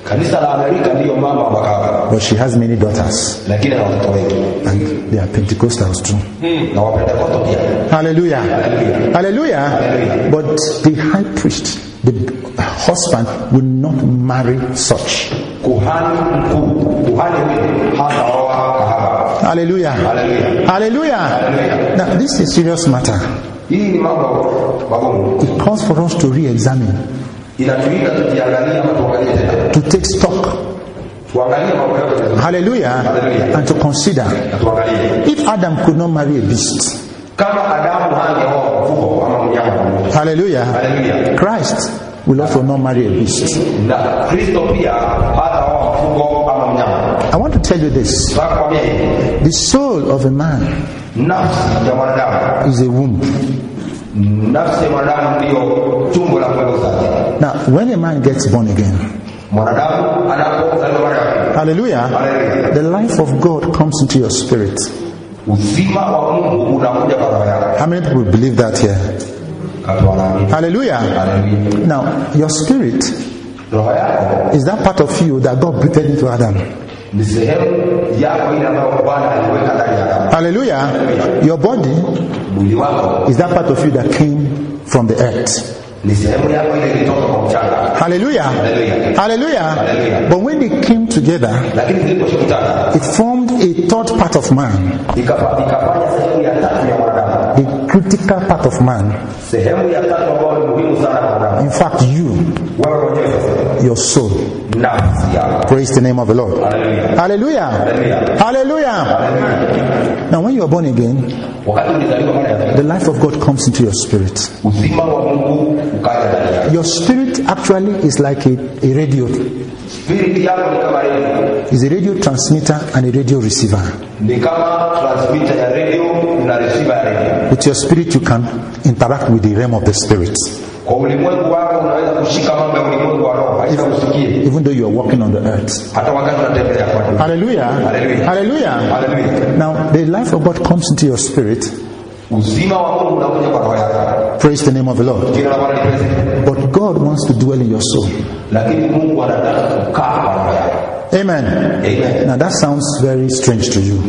but she has many daughters, and they are Pentecostals too. Hallelujah. Hallelujah. But the high priest, the husband, will not marry such. Hallelujah. Hallelujah. Now this is a serious matter. It calls for us to re-examine, to take stock. Hallelujah. And to consider, if Adam could not marry a beast, hallelujah, Christ will also not marry a beast. I want to tell you this: the soul of a man is a womb. Now, when a man gets born again, hallelujah, the life of God comes into your spirit. How many people believe that here? Hallelujah. Now, your spirit is that part of you that God breathed into Adam. Hallelujah. Your body is that part of you that came from the earth. Hallelujah. Hallelujah. But when they came together, it formed a third part of man, the critical part of man. In fact, your soul. Praise the name of the Lord. Hallelujah. Hallelujah. Now when you are born again, the life of God comes into your spirit. Your spirit actually is like a radio. It's a radio transmitter and a radio receiver. With your spirit you can interact with the realm of the spirit. Even though you are walking on the earth. Hallelujah. Hallelujah. Hallelujah. Now the life of God comes into your spirit. Praise the name of the Lord. But God wants to dwell in your soul. Amen. Amen. Now that sounds very strange to you.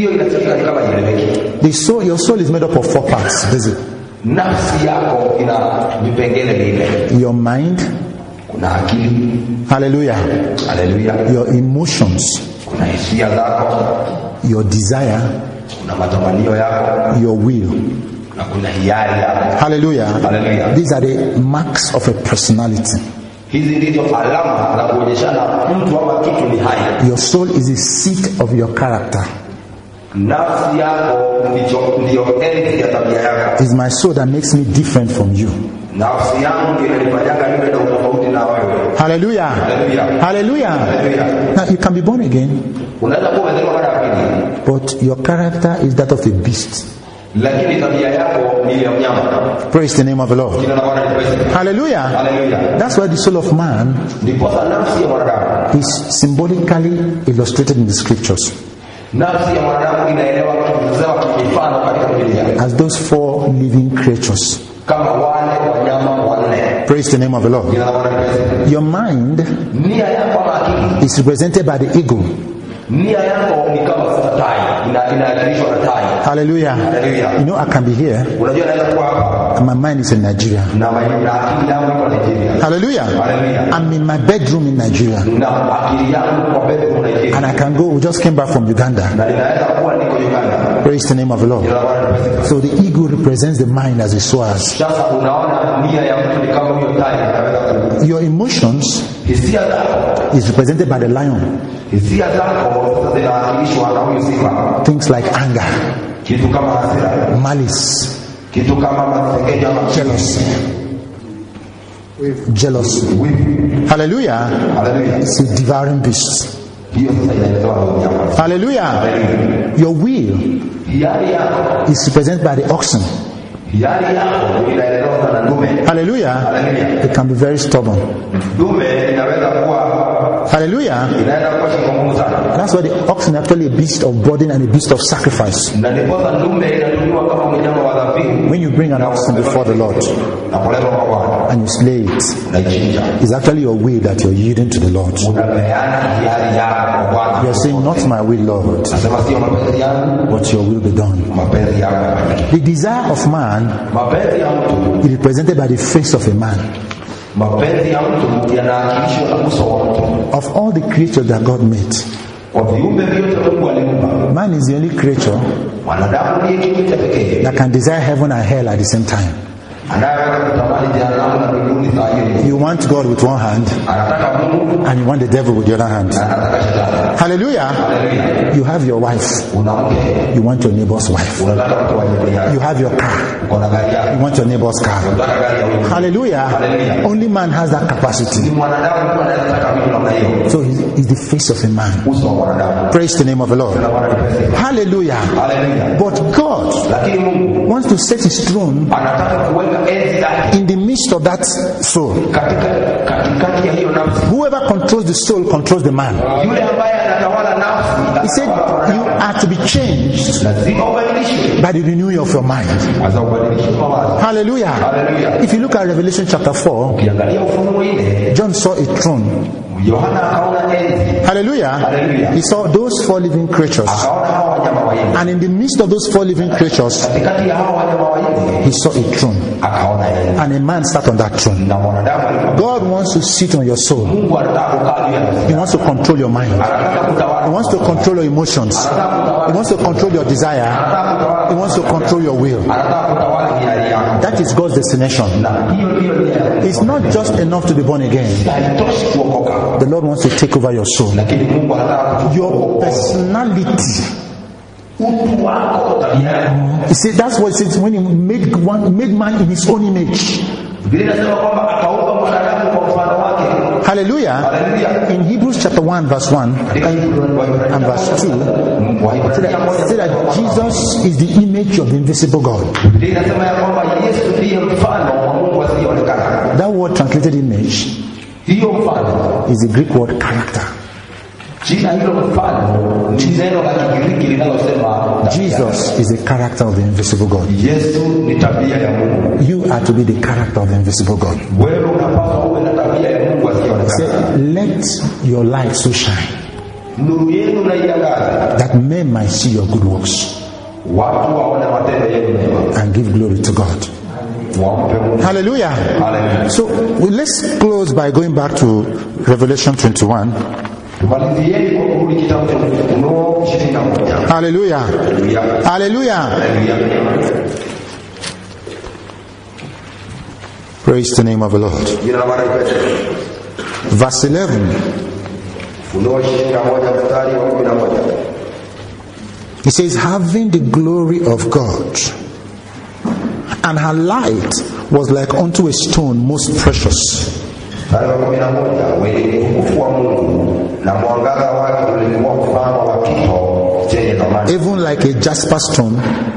The soul, your soul is made up of 4 parts. Your mind, kuna akili. Hallelujah. Hallelujah. Your emotions, Kuna hisia zako, your desire, kuna matamanio yako, your will. na kuna hiari yako. Hallelujah. Hallelujah. These are the marks of a personality. Hizi ndizo alama za kuonyeshana mtu ama kitu ni hai. Your soul is the seat of your character. Nafsi yako ndio enzi ya tabia yako. It's my soul that makes me different from you. Nafsi yangu ndio inanifanyanga niwe na utofauti na wewe. Hallelujah. Hallelujah. Hallelujah. Hallelujah. Now you can be born again, Unaweza kuwa umezaliwa mara ya pili, but your character is that of a beast. lakini tabia yako ni ya mnyama. Praise the name of the Lord. Jina la Bwana lipewe. Hallelujah. Hallelujah. That's why the soul of man Ndipo nafsi ya mwanadamu, is symbolically illustrated in the scriptures nafsi ya mwanadamu inaelewa kuelezewa kimifano katika Biblia as those 4 living creatures. kama wale wanyama wanne. Praise the name of the Lord. Jina la Bwana lipewe. Your mind Nia yako ama akili, is represented by the eagle. nia yako ni kama tai, inaakilishwa na tai. Hallelujah. Hallelujah. You know, I can be here Unajua naweza kuwa hapa and my mind is in Nigeria. na akili yangu iko Nigeria. Hallelujah. Hallelujah. I'm in my bedroom in Nigeria Na akili yangu kwa bedroom Nigeria. and I can go. We just came back from Uganda. Na ninaweza kuwa niko Uganda. Praise the name of the Lord. Jina la Bwana lipewe. So the eagle represents the mind as it soars. Sasa unaona nia ya mtu ni kama huyo tai anaweza ku. Your emotions Hisia zako, is represented by the lion. hisia zako zinawakilishwa na huyo simba. Things like anger, Kitu kama hasira, malice, kitu kama masengenyo ama jealousy. Jealousy. wivu. Hallelujah. Haleluya. It's a devouring beast. Hiyo sasa inaelezewa na mnyama. Hallelujah. Your will Hiari yako, is represented by the oxen. hiari yako inaelezewa na ndume. Hallelujah. Haleluya. It can be very stubborn. Ndume inaweza kuwa Hallelujah. inaweza kuwa shingo ngumu sana. That's why the oxen are actually a beast of burden and a beast of sacrifice. Na ndiposa ndume inatumiwa kama mnyama wa dhabihu. When you bring an oxen before the Lord Na kuleta kwa Bwana, and you slay it, unaichinja. it's actually your will that you're yielding to the Lord. Unapeana hiari yako kwa Bwana. You're saying, not my will, Lord, Nasema sio mapenzi yangu, but your will be done. mapenzi yako yafanyike. The desire of man Mapenzi ya mtu, is represented by the face of a man. mapenzi ya mtu yanaakilishwa na uso wa mtu. Of all the creatures that God made, Kwa viumbe vyote Mungu aliumba, man is the only creature mwanadamu ndiye kiumbe cha pekee that can desire heaven and hell at the same time. anayeweza kutamani jehanamu na mbinguni saa hiyo. You want God with one hand Anataka Mungu and you want the devil with the other hand. na anataka shetani. Hallelujah. Haleluya. You have your wife, Una mke, you want your neighbor's wife. unataka mtu wa jirani yako. You have your car, Uko na gari yako, you want your neighbor's car. unataka gari ya mtu. Hallelujah. Hallelujah. Only man has that Ni capacity. mwanadamu tu anaweza taka vitu namna hiyo. So he's the face of a man. Uso wa mwanadamu. Praise the name of the Lord. Na Bwana nipende. Hallelujah. Haleluya. But God Lakini Mungu wants to set his throne anataka kuweka enzi yake in the midst of that soul. katikati ya hiyo nafsi. Whoever controls the soul controls the man. Yule ambaye anatawala nafsi, He said you are to be changed lazima ubadilishwe. by the renewing of your mind. Kwanza ubadilishe mawazo. Hallelujah. Hallelujah. If you look at Revelation chapter 4, Ukiangalia Ufunuo ile, John saw a throne. Yohana akaona enzi, Hallelujah. Hallelujah. He saw those 4 living creatures. akaona hawa wanyama wanne. And in the midst of those 4 living creatures, Katikati ya hawa wanyama wanne he saw a throne. akaona enzi, And a man sat on that throne. na mwanadamu alikuwa. God wants to sit on your soul. Mungu anataka kukaa juu ya nafsi. He wants to control your mind. Anataka kutawala. He wants to control your emotions. He wants to control your desire. Anataka kutawala. He wants to control your will. Anataka kutawala hiari yako. That is God's destination. Na hiyo ndiyo nia yake. It's not just enough to be born again. Haitoshi kuokoka. The Lord wants to take over your soul. Lakini Mungu anataka kuchukua Your personality. utu wako, tabia yako. You see, that's what it says when he made man in his own image. Biblia inasema kwamba akaumba mwanadamu kwa mfano wake. Hallelujah. Hallelujah. In Hebrews chapter 1 verse 1 and verse 2, say that Jesus is the image of the invisible God. Biblia inasema ya kwamba Yesu ndiye mfano wa Mungu asiyeonekana. That word translated image Hiyo mfano, is the Greek word character. jina hilo mfano ni neno la Kigiriki linalosema Jesus is the character of the invisible God. Yesu ni tabia ya Mungu. You are to be the character of the invisible God. Wewe unapaswa uwe na tabia ya Mungu asiyeonekana. Say, let your light so shine Nuru yenu na iangaze, that men might see your good works watu waone matendo yenu mema and give glory to God. Hallelujah. Hallelujah. So let's close by going back to Revelation 21. Hallelujah. Hallelujah. Praise the name of the Lord. Verse 11. He says, having the glory of God, and her light was like unto a stone most precious, even like a jasper stone,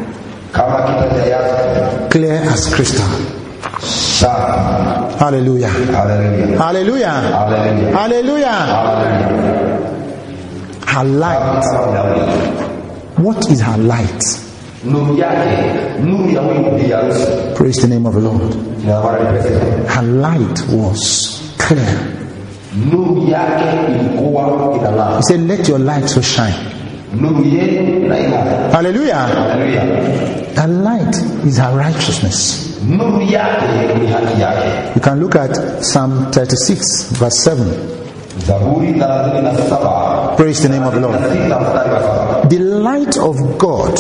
clear as crystal. Hallelujah. Hallelujah. Hallelujah. Hallelujah. Her light. What is her light? Praise the name of the Lord. Her light was clear. He said, let your light so shine. Hallelujah. Her light is her righteousness. You can look at Psalm 36 verse 7. Praise the name of the Lord. The light of God,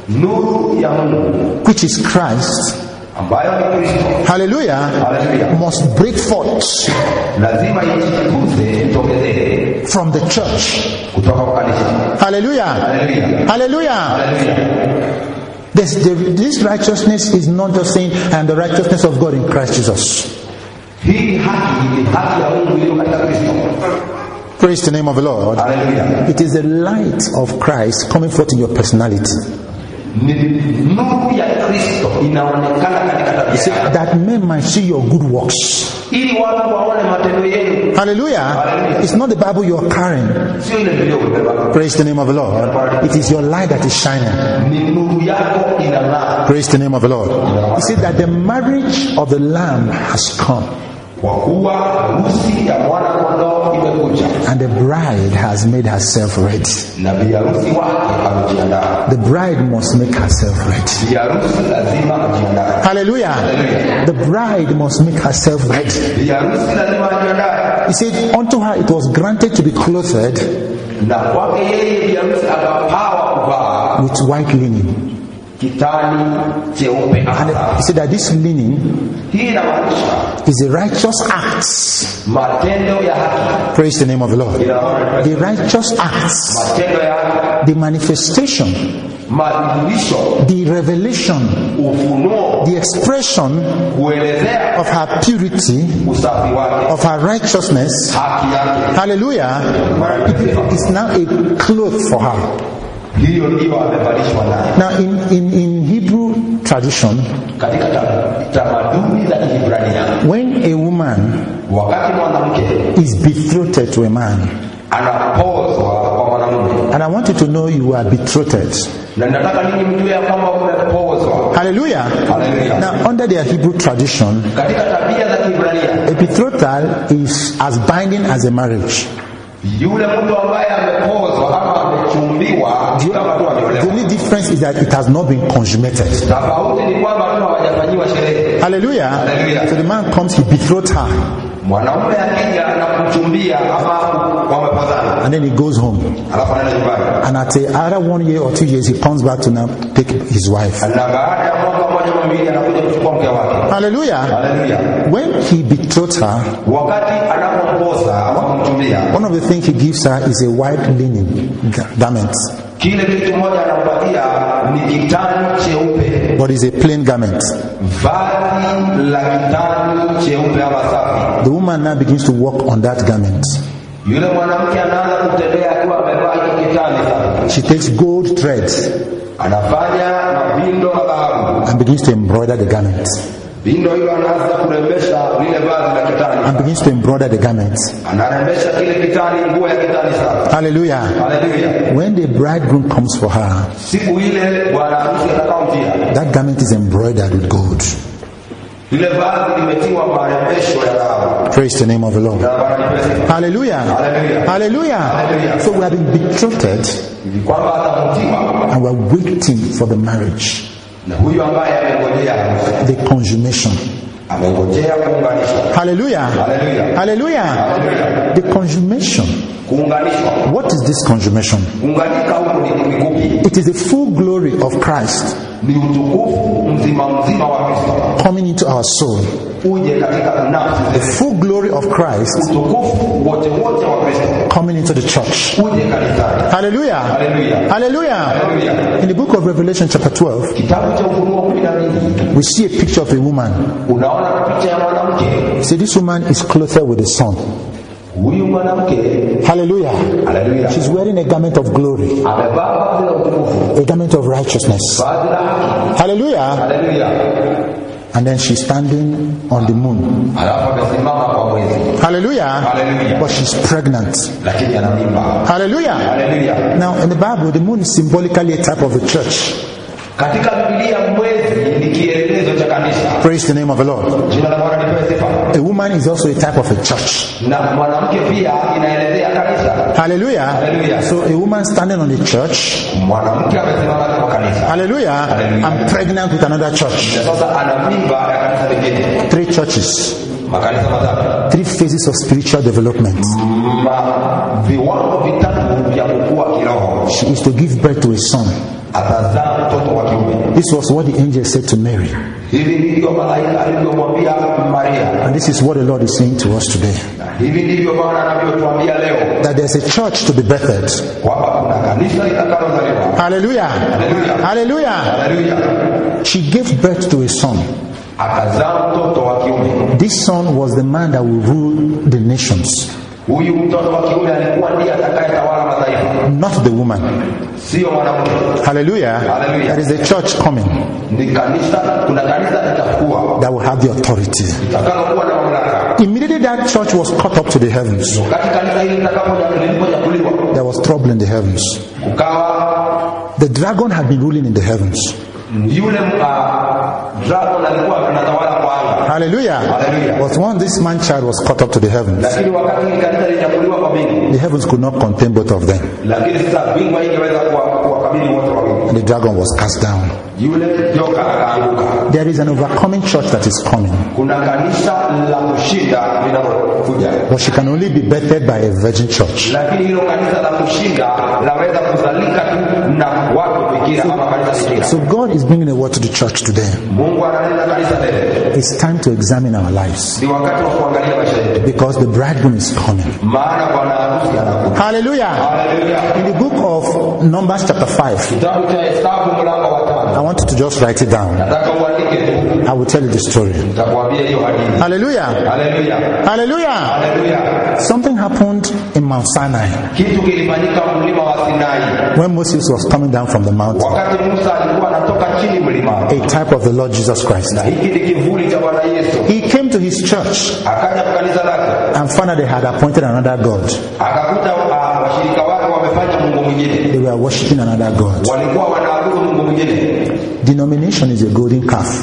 which is Christ, hallelujah, must break forth from the church. Hallelujah. Hallelujah. This righteousness is not just saying, I am the righteousness of God in Christ Jesus. Praise the name of the Lord. Hallelujah. It is the light of Christ coming forth in your personality. You see, that men might see your good works. Hallelujah. It's not the Bible you are carrying. Praise the name of the Lord. It is your light that is shining. Praise the name of the Lord. You see that the marriage of the Lamb has come, and the bride has made herself ready. The bride must make herself ready. Hallelujah. The bride must make herself ready. He said, unto her it was granted to be clothed with white linen. And he said that this linen is the righteous acts. Praise the name of the Lord. The righteous acts, the manifestation, the revelation, the expression of her purity, of her righteousness. Hallelujah. It is now a cloth for her. Now in Hebrew tradition, when a woman is betrothed to a man, and I want you to know you are betrothed. Hallelujah. Now under their Hebrew tradition, a betrothal is as binding as a marriage. The only difference is that it has not been consummated. Hallelujah. So the man comes, he betrothed her, and then he goes home, and at either 1 year or 2 years he comes back to now take his wife. Hallelujah. When he betrothed her, one of the things he gives her is a white linen garment. But it's a plain garment. The woman now begins to work on that garment. She takes gold threads and begins to embroider the garment. And begins to embroider the garments. Hallelujah. When the bridegroom comes for her, that garment is embroidered with gold. Praise the name of the Lord. Hallelujah. Hallelujah. So we have been betrothed, and we're waiting for the marriage. Na huyu ambaye amengojea the consummation. Amengojea kuunganishwa. Hallelujah. Hallelujah. Hallelujah. Hallelujah. The consummation. Kuunganishwa. What is this consummation? Kuunganika huko ni kupi? It is the full glory of Christ Ni utukufu mzima wa Kristo coming into our soul. uje katika nafsi The full glory of Christ utukufu wote wa Kristo coming into the church. uje kanisani. Hallelujah. Hallelujah. Hallelujah. Hallelujah. In the book of Revelation chapter 12, Kitabu cha Ufunuo 12 we see a picture of a woman. unaona picha ya mwanamke. See, this woman is clothed with the sun. Huyu mwanamke, Hallelujah. hallelujah, She's wearing a garment of glory, amevaa vazi la utukufu, a garment of righteousness. vazi la haki. Hallelujah. Hallelujah. And then she's standing on the moon. Alafu amesimama kwa mwezi. Hallelujah. Hallelujah. But she's pregnant. Lakini ana mimba. Hallelujah. Hallelujah. Now, in the Bible, the moon is symbolically a type of the church. Katika Biblia mwezi ni kielelezo cha kanisa. Praise the name of the Lord. Jina la Bwana lipewe sifa. A woman is also a type of a church. Na mwanamke pia inaelezea kanisa. Hallelujah. Hallelujah. So, a woman standing on the church. Mwanamke amesimama kwa kanisa. Hallelujah. Hallelujah. I'm pregnant with another church. Na sasa ana mimba ya kanisa lingine. 3 churches. Makanisa matatu. 3 phases of spiritual development. Viwango vitatu vya kukua kiroho. She is to give birth to a son. Atazaa mtoto wa kiume. This was what the angel said to Mary. Hivi ndivyo malaika alivyomwambia Maria. And this is what the Lord is saying to us today. Hivi ndivyo Bwana anavyotuambia leo. That there's a church to be birthed. Kwamba kuna kanisa litakalozaliwa. Hallelujah. Hallelujah. Hallelujah. Hallelujah. She gave birth to a son. Akazaa mtoto wa kiume. This son was the man that will rule the nations. Huyu mtoto wa kiume alikuwa ndiye atakayetawala mataifa. Not the woman. Sio mwanamke. Hallelujah. Hallelujah. There is a church coming Ni kanisa, kuna kanisa litakuwa. that will have the authority. Litakalokuwa na mamlaka. Immediately that church was caught up to the heavens. Wakati kanisa hili lilipochaguliwa, There was trouble in the heavens. kukawa The dragon had been ruling in the heavens. yule dragon alikuwa anatawala kwa anga. Hallelujah. Hallelujah. But once this man child was caught up to the heavens, Lakini wakati hili kanisa lilichaguliwa kwa mbingu, the heavens could not contain both of them. lakini sasa mbingu haingeweza kuwakabili wote wawili. And the dragon was cast down. Yule joka akaanguka. There is an overcoming church that is coming. Kuna kanisa la kushinda linalokuja. But she can only be birthed by a virgin church. Lakini hilo kanisa la kushinda laweza kuzalika tu na watu bikira ama kanisa bikira. So God is bringing a word to the church today. Mungu analeta kanisa leo. It's time to examine our lives. Ni wakati wa kuangalia maisha yetu. Because the bridegroom is coming. Maana bwana harusi anakuja. Hallelujah. Hallelujah. In the book of Numbers chapter 5, Kitabu cha Hesabu mlango wa 5. I want you to just write it down. Nataka uandike tu. I will tell you the story. Nitakwambia hiyo hadithi. Hallelujah. Hallelujah. Hallelujah. Hallelujah. Something happened in Mount Sinai Kitu kilifanyika mlima wa Sinai. when Moses was coming down from the mountain. Wakati Musa alikuwa anatoka chini mlima. A type of the Lord Jesus Christ. Na hiki ni kivuli cha Bwana Yesu. He came to his church Akaja kwa kanisa lake. and found that they had appointed another God. Akakuta washirika wake wamefanya mungu mwingine. They were worshiping another God. Walikuwa wanaabudu mungu mwingine. Denomination is a golden calf.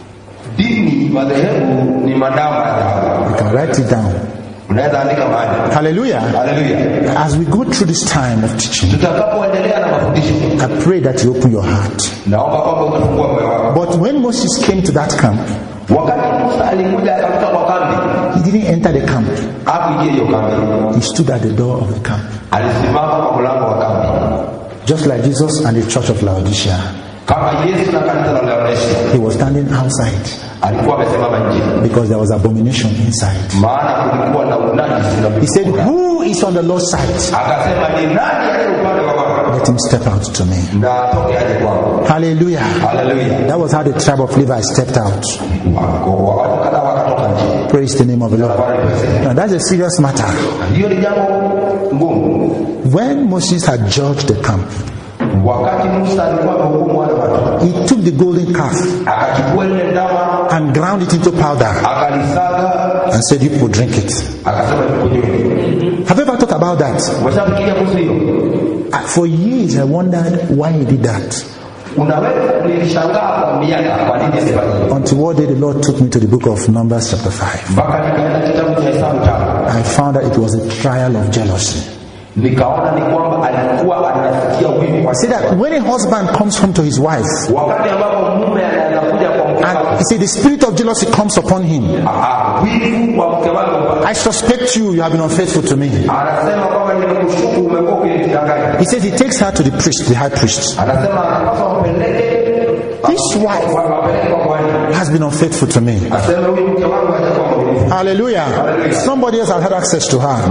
Dini madhehebu ni mandama ya dhahabu. You can write it down. Unaweza andika mahali. Hallelujah. Hallelujah. As we go through this time of teaching, Tutakapoendelea na mafundisho, I pray that you open your heart. naomba kwamba utafungue moyo wako. But when Moses came to that camp, Wakati Musa alikuja akafika kwa kambi, he didn't enter the camp. hakuingia hiyo kambi. He stood at the door of the camp. Alisimama kwa mlango wa kambi. Just like Jesus and the church of Laodicea. Kama Yesu na kanisa la Laodikia. He was standing outside Alikuwa amesimama nje. because there was abomination inside. Maana kulikuwa na unajisi na He said, who is on the Lord's side? akasema ni nani aliye upande wa Bwana? Let him step out to me. Na atoke aje kwangu. Hallelujah. Hallelujah. That was how the tribe of Levi stepped out. Watu kadhaa wakatoka nje. Praise the name of the Lord. Now that's a serious matter. Hiyo ni jambo ngumu. When Moses had judged the camp, Wakati Musa alikuwa amehukumu wale watu, he took the golden calf akachukua ile ndama, and ground it into powder akalisaga, and said, you could drink it. akasema nikunywe. Have you ever thought about that? Umeshafikiria kuhusu hiyo? For years I wondered why he did that. Unaweza nilishangaa kwa miaka kwa nini alifanya hivyo. Until one day the Lord took me to the book of Numbers chapter 5. Mpaka nikaenda kitabu cha Hesabu 5. I found that it was a trial of jealousy. nikaona ni kwamba alikuwa anasikia wivu. See that when a husband comes home to his wife, wakati ambapo mume anakuja kwa mke wake, and see the spirit of jealousy comes upon him, wivu wa mke wake, I suspect you have been unfaithful to me. Anasema kwamba nimekushuku umekuwa ukinidanganya. He says he takes her to the priest, the high priest. Anasema anapaswa kumpeleke. This wife has been unfaithful to me. Hallelujah. Somebody else has had access to her.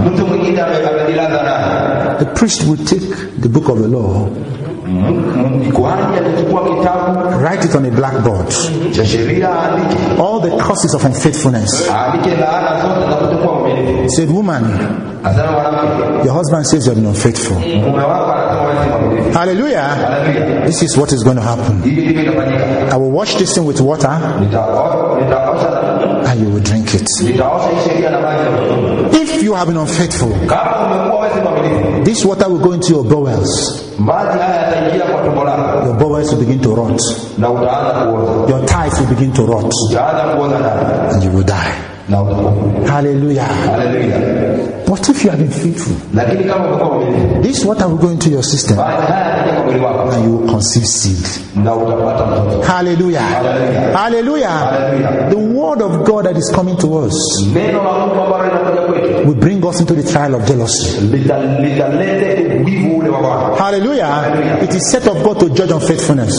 The priest will take the book of the law, write it on a blackboard, all the causes of unfaithfulness. He said, woman, your husband says you have been unfaithful. Hallelujah. This is what is going to happen. I will wash this thing with water and you will drink it. If you have been unfaithful, this water will go into your bowels. Your bowels will begin to rot. Your thighs will begin to rot. And you will die. Hallelujah. What if you have been faithful? This water will go into your system and you will conceive seed. Hallelujah. Hallelujah. The word of God that is coming to us will bring us into the trial of jealousy. Hallelujah. It is set of God to judge unfaithfulness.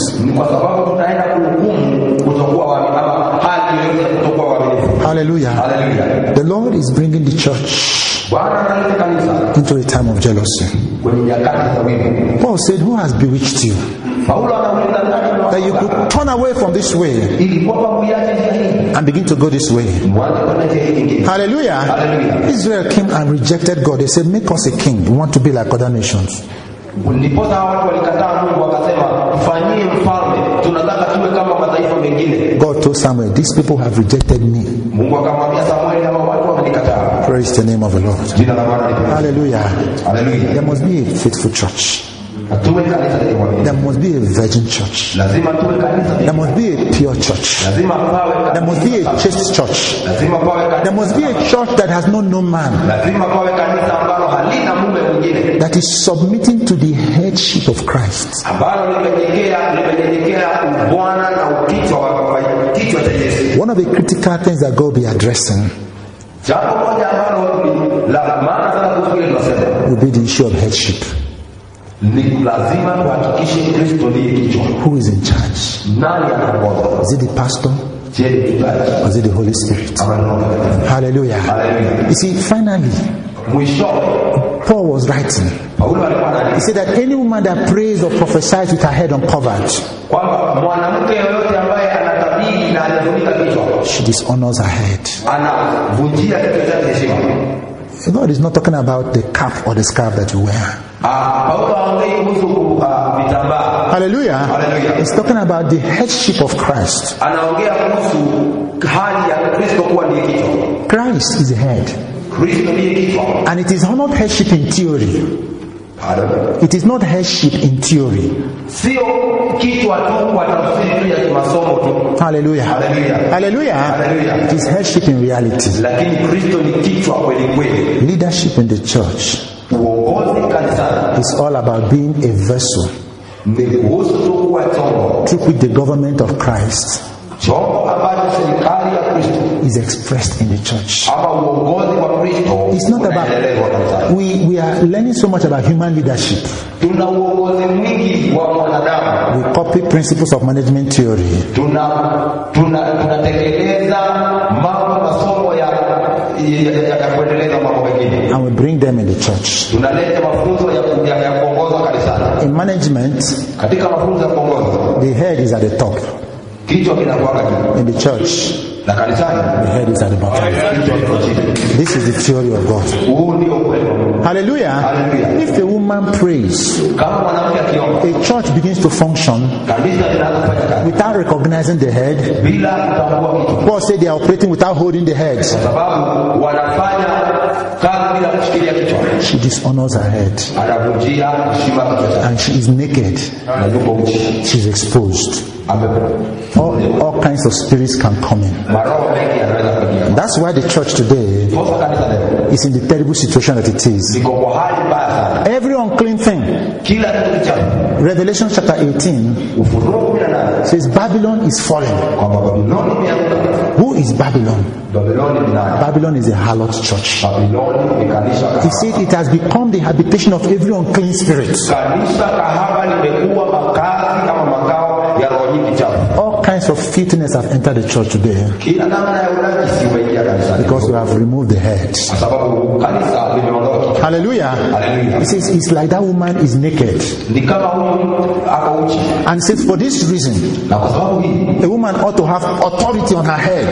Hallelujah. Hallelujah. The Lord is bringing the church into a time of jealousy. Paul said, who has bewitched you that you could turn away from this way and begin to go this way? Hallelujah. Hallelujah. Israel came and rejected God. They said, make us a king. We want to be like other nations. God told Samuel, these people have rejected me. Praise the name of the Lord. Hallelujah. Hallelujah. There must be a faithful church. There must be a virgin church. There must be a pure church. There must be a chaste church. There must be a church that has known no man, that is submitting to the headship of Christ. One of the critical things that God will be addressing will be the issue of headship. Who is in charge? Is it the pastor? Or is it the Holy Spirit? Hallelujah. You see, finally, Paul was writing. He said that any woman that prays or prophesies with her head uncovered, she dishonors her head. God is not talking about the cap or the scarf that you wear. Hallelujah. Hallelujah. He's talking about the headship of Christ. Christ is the head. And it is not headship in theory. It is not headship in theory. Hallelujah. Hallelujah. It is headship in reality. Leadership in the church is all about being a vessel through which the government of Christ is expressed in the church. It's not about, we are learning so much about human leadership. We copy principles of management theory. And we bring them in the church. In management, the head is at the top. In the church, the head is at the bottom. This is the theory of God. Hallelujah. Hallelujah. If a woman prays, a church begins to function without recognizing the head. Paul said they are operating without holding the head. She dishonors her head. And she is naked. She's exposed. All kinds of spirits can come in. That's why the church today is in the terrible situation that it is. Every unclean thing. Revelation chapter 18 says Babylon is falling. Who is Babylon? Babylon is a harlot church. He said it has become the habitation of every unclean spirit. All kinds of filthiness have entered the church today because we have removed the head. Hallelujah. He says it's like that woman is naked. And says for this reason, a woman ought to have authority on her head,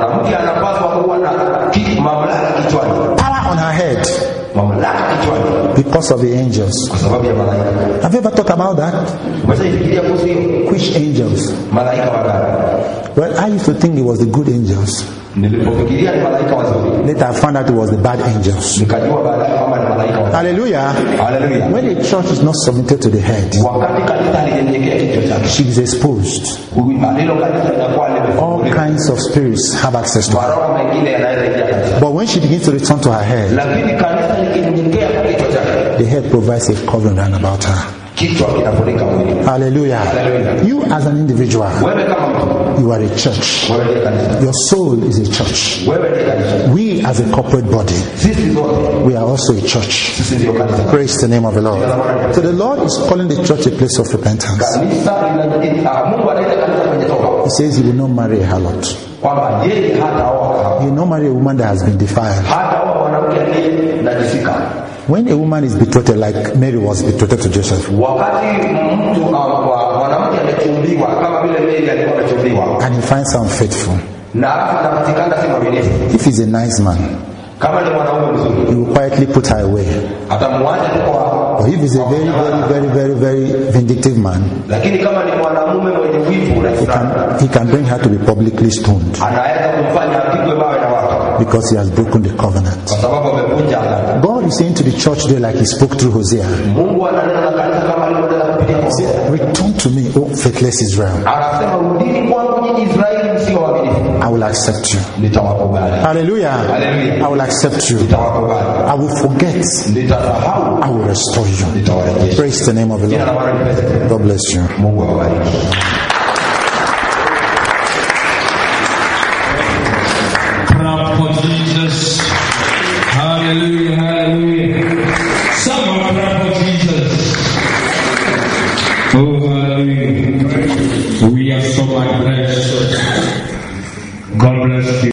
power on her head, because of the angels. Have you ever thought about that? Which angels? Well, I used to think it was the good angels. Later I found out it was the bad angels. Hallelujah. When a church is not submitted to the head, she is exposed. All kinds of spirits have access to her. But when she begins to return to her head, the head provides a covering round about her. Hallelujah. You as an individual, you are a church. Your soul is a church. We as a corporate body, we are also a church. Praise the name of the Lord. So the Lord is calling the church a place of repentance. He says he will not marry a harlot. He will not marry a woman that has been defiled. When a woman is betrothed, like Mary was betrothed to Joseph, and he finds her unfaithful, if he's a nice man, he will quietly put her away. But if he's a very vindictive man, he can bring her to be publicly stoned because he has broken the covenant. God is saying to the church there, like he spoke through Hosea, he said, return to me, O faithless Israel. I will accept you. Hallelujah. I will accept you. I will forget. I will restore you. Praise the name of the Lord. God bless you. Clap for Jesus. Hallelujah. Hallelujah. Someone clap for Jesus. Oh,